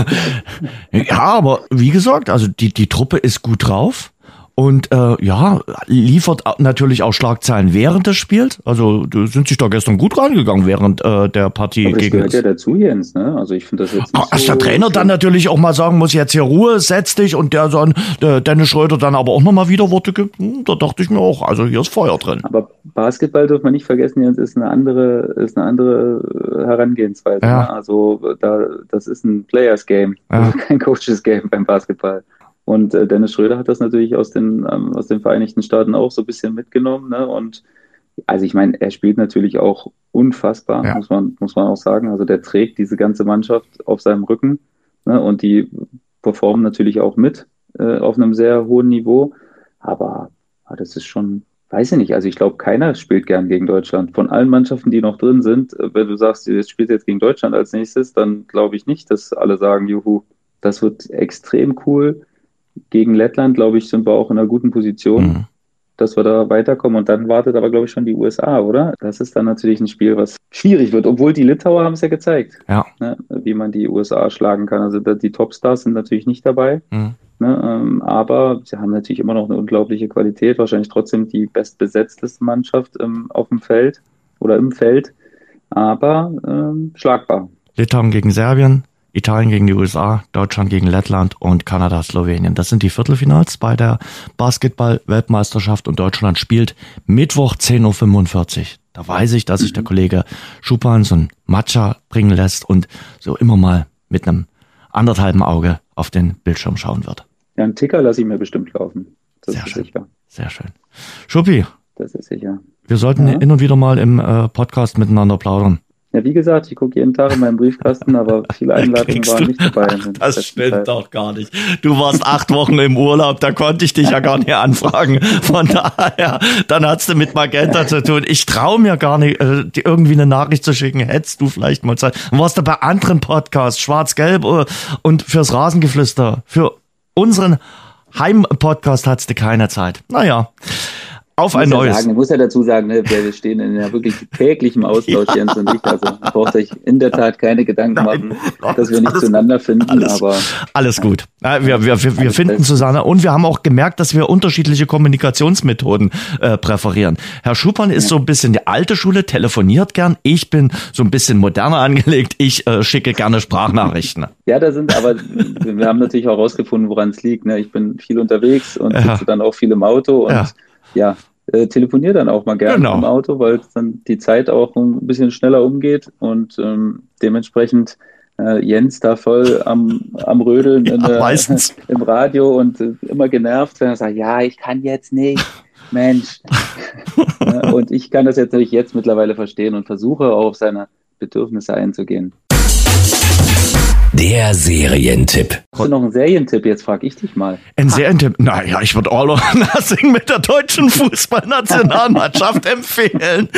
Ja, aber wie gesagt, also die Truppe ist gut drauf. Und liefert natürlich auch Schlagzeilen während des Spiels. Also sind sich da gestern gut reingegangen während der Partie. Aber das gehört ja dazu, Jens. Ne? Also ich finde das jetzt nicht als der Trainer dann natürlich auch mal sagen muss, jetzt hier Ruhe, setz dich. Und der Dennis Schröder dann aber auch nochmal wieder Worte gibt. Da dachte ich mir auch, also hier ist Feuer drin. Aber Basketball dürfen wir nicht vergessen, Jens, ist eine andere Herangehensweise. Ja. Ne? Also das ist ein Players Game, also kein Coaches Game beim Basketball. Und Dennis Schröder hat das natürlich aus den Vereinigten Staaten auch so ein bisschen mitgenommen. Ne? Und also ich meine, er spielt natürlich auch unfassbar, muss man auch sagen. Also der trägt diese ganze Mannschaft auf seinem Rücken. Ne? Und die performen natürlich auch mit auf einem sehr hohen Niveau. Aber das ist schon, weiß ich nicht. Also ich glaube, keiner spielt gern gegen Deutschland. Von allen Mannschaften, die noch drin sind, wenn du sagst, du spielst jetzt gegen Deutschland als nächstes, dann glaube ich nicht, dass alle sagen, juhu, das wird extrem cool. Gegen Lettland, glaube ich, sind wir auch in einer guten Position, dass wir da weiterkommen. Und dann wartet aber, glaube ich, schon die USA, oder? Das ist dann natürlich ein Spiel, was schwierig wird. Obwohl die Litauer haben es ja gezeigt, ne, wie man die USA schlagen kann. Also die Topstars sind natürlich nicht dabei. Ne, aber sie haben natürlich immer noch eine unglaubliche Qualität. Wahrscheinlich trotzdem die bestbesetzteste Mannschaft auf dem Feld oder im Feld. aber schlagbar. Litauen gegen Serbien, Italien gegen die USA, Deutschland gegen Lettland und Kanada, Slowenien. Das sind die Viertelfinals bei der Basketball-Weltmeisterschaft und Deutschland spielt Mittwoch 10.45 Uhr. Da weiß ich, dass sich der Kollege Schuppan so ein Matcha bringen lässt und so immer mal mit einem anderthalben Auge auf den Bildschirm schauen wird. Ja, einen Ticker lasse ich mir bestimmt laufen. Das Sehr ist schön. sicher. Sehr schön. Schuppi, Das ist sicher. wir sollten hin und wieder mal im Podcast miteinander plaudern. Ja, wie gesagt, ich gucke jeden Tag in meinen Briefkasten, aber viele Einladungen waren nicht dabei. Das stimmt doch gar nicht. Du warst 8 Wochen im Urlaub, da konnte ich dich ja gar nicht anfragen. Von daher, dann hast du mit Magenta zu tun. Ich traue mir gar nicht, dir irgendwie eine Nachricht zu schicken. Hättest du vielleicht mal Zeit. Und warst du bei anderen Podcasts, Schwarz-Gelb und fürs Rasengeflüster, für unseren Heim-Podcast hattest du keine Zeit. Naja. Auf ein neues. Ich muss ja dazu sagen, ne, wir stehen in ja wirklich täglichem Austausch, Jens und ich. Also man braucht sich in der Tat keine Gedanken machen, dass wir nicht zueinander finden. Alles gut. Wir finden zusammen und wir haben auch gemerkt, dass wir unterschiedliche Kommunikationsmethoden präferieren. Herr Schuppan ist so ein bisschen die alte Schule, telefoniert gern. Ich bin so ein bisschen moderner angelegt. Ich schicke gerne Sprachnachrichten. Ja, wir haben natürlich auch rausgefunden, woran es liegt. Ne? Ich bin viel unterwegs und sitze dann auch viel im Auto und telefoniere dann auch mal gerne im Auto, weil dann die Zeit auch ein bisschen schneller umgeht und dementsprechend Jens da voll am Rödeln im Radio und immer genervt, wenn er sagt, ja, ich kann jetzt nicht, Mensch. Und ich kann das jetzt natürlich mittlerweile verstehen und versuche auch auf seine Bedürfnisse einzugehen. Der Serientipp. Hast du noch einen Serientipp? Jetzt frage ich dich mal. Ein Serientipp? Naja, ich würde All or Nothing mit der deutschen Fußballnationalmannschaft empfehlen.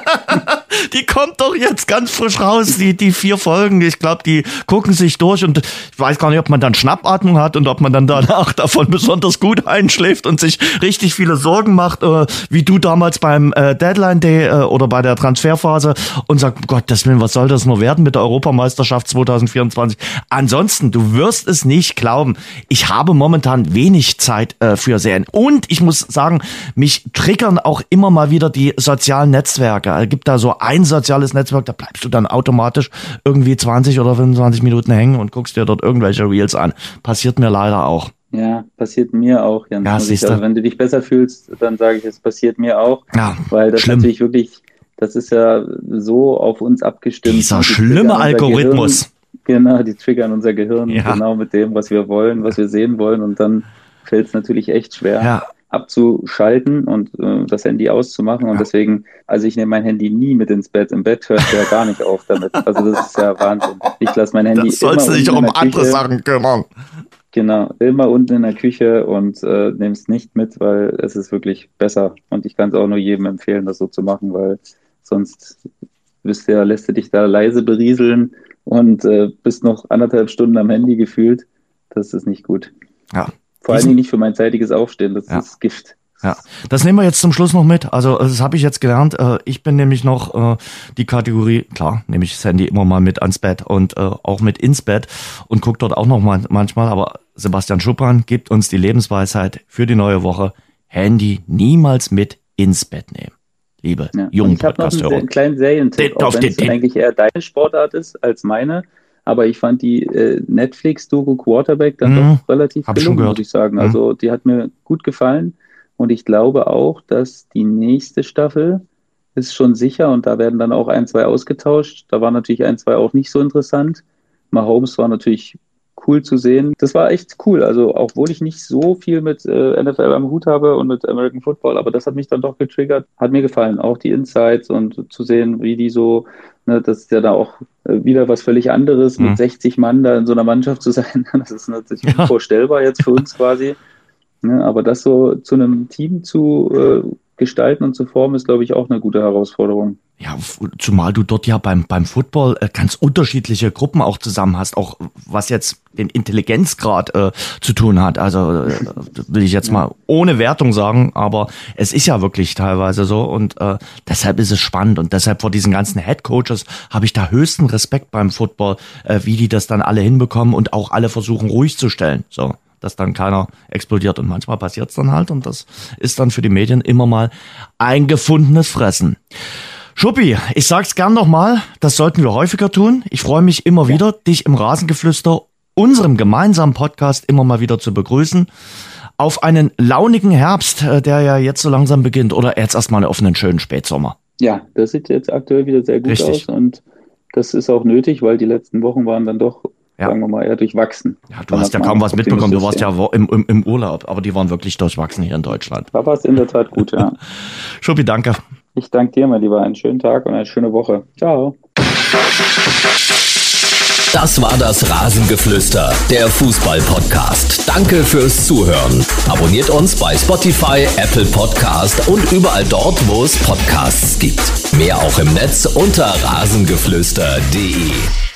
Die kommt doch jetzt ganz frisch raus, die 4 Folgen. Ich glaube, die gucken sich durch und ich weiß gar nicht, ob man dann Schnappatmung hat und ob man dann danach davon besonders gut einschläft und sich richtig viele Sorgen macht, wie du damals beim Deadline Day oder bei der Transferphase und sagt, Gottes Willen, was soll das nur werden mit der Europameisterschaft 2024? Ansonsten, du wirst es nicht glauben, ich habe momentan wenig Zeit für Serien. Und ich muss sagen, mich triggern auch immer mal wieder die sozialen Netzwerke. Es gibt da so ein soziales Netzwerk, da bleibst du dann automatisch irgendwie 20 oder 25 Minuten hängen und guckst dir dort irgendwelche Reels an. Passiert mir leider auch. Ja, passiert mir auch, Jan. Ja, also, wenn du dich besser fühlst, dann sage ich, es passiert mir auch. Ja, weil das schlimm. Natürlich wirklich, das ist ja so auf uns abgestimmt. Dieser schlimme Algorithmus. Genau, die triggern unser Gehirn genau mit dem, was wir wollen, was wir sehen wollen. Und dann fällt es natürlich echt schwer, abzuschalten und das Handy auszumachen. Und deswegen, also ich nehme mein Handy nie mit ins Bett. Im Bett hört es ja gar nicht auf damit. Also das ist ja Wahnsinn. Ich lasse mein Handy das sollst du dich um andere Sachen kümmern. Genau, immer unten in der Küche und nehme es nicht mit, weil es ist wirklich besser. Und ich kann es auch nur jedem empfehlen, das so zu machen, weil sonst lässt du dich da leise berieseln und bist noch 1,5 Stunden am Handy gefühlt. Das ist nicht gut. Ja. Vor allen Dingen nicht für mein zeitiges Aufstehen. Das ist Gift. Ja, das nehmen wir jetzt zum Schluss noch mit. Also das habe ich jetzt gelernt. Ich bin nämlich noch die Kategorie, klar, nehme ich das Handy immer mal mit ans Bett und auch mit ins Bett und gucke dort auch noch manchmal. Aber Sebastian Schuppan gibt uns die Lebensweisheit für die neue Woche. Handy niemals mit ins Bett nehmen. Liebe jungen Podcast-Hörer. Ich habe noch einen kleinen Serientipp, auch wenn es eigentlich eher deine Sportart ist als meine. Aber ich fand die Netflix-Doku Quarterback dann doch relativ gelungen, muss ich sagen. Also die hat mir gut gefallen. Und ich glaube auch, dass die nächste Staffel ist schon sicher und da werden dann auch 1, 2 ausgetauscht. Da war natürlich 1, 2 auch nicht so interessant. Mahomes war natürlich cool zu sehen. Das war echt cool. Also obwohl ich nicht so viel mit NFL am Hut habe und mit American Football, aber das hat mich dann doch getriggert. Hat mir gefallen. Auch die Insights und zu sehen, wie die so, ne, das ist ja da auch wieder was völlig anderes, mit 60 Mann da in so einer Mannschaft zu sein. Das ist natürlich unvorstellbar jetzt für uns quasi. Ne, aber das so zu einem Team zu gestalten und zu formen, ist, glaube ich, auch eine gute Herausforderung. Ja, zumal du dort ja beim Football ganz unterschiedliche Gruppen auch zusammen hast, auch was jetzt den Intelligenzgrad zu tun hat. Also will ich jetzt mal ohne Wertung sagen, aber es ist ja wirklich teilweise so und deshalb ist es spannend und deshalb vor diesen ganzen Headcoaches habe ich da höchsten Respekt beim Football, wie die das dann alle hinbekommen und auch alle versuchen ruhig zu stellen. So. Dass dann keiner explodiert. Und manchmal passiert es dann halt und das ist dann für die Medien immer mal ein gefundenes Fressen. Schuppi, ich sag's gern nochmal, das sollten wir häufiger tun. Ich freue mich immer wieder, dich im Rasengeflüster, unserem gemeinsamen Podcast, immer mal wieder zu begrüßen. Auf einen launigen Herbst, der ja jetzt so langsam beginnt, oder jetzt erstmal auf einen schönen Spätsommer. Ja, das sieht jetzt aktuell wieder sehr gut aus und das ist auch nötig, weil die letzten Wochen waren dann doch, sagen wir mal, eher durchwachsen. Ja, du hast ja kaum was mitbekommen, du warst ja im Urlaub, aber die waren wirklich durchwachsen hier in Deutschland. Da war es in der Tat gut, ja. Schuppi, danke. Ich danke dir, mein Lieber. Einen schönen Tag und eine schöne Woche. Ciao. Das war das Rasengeflüster, der Fußball-Podcast. Danke fürs Zuhören. Abonniert uns bei Spotify, Apple Podcast und überall dort, wo es Podcasts gibt. Mehr auch im Netz unter rasengeflüster.de.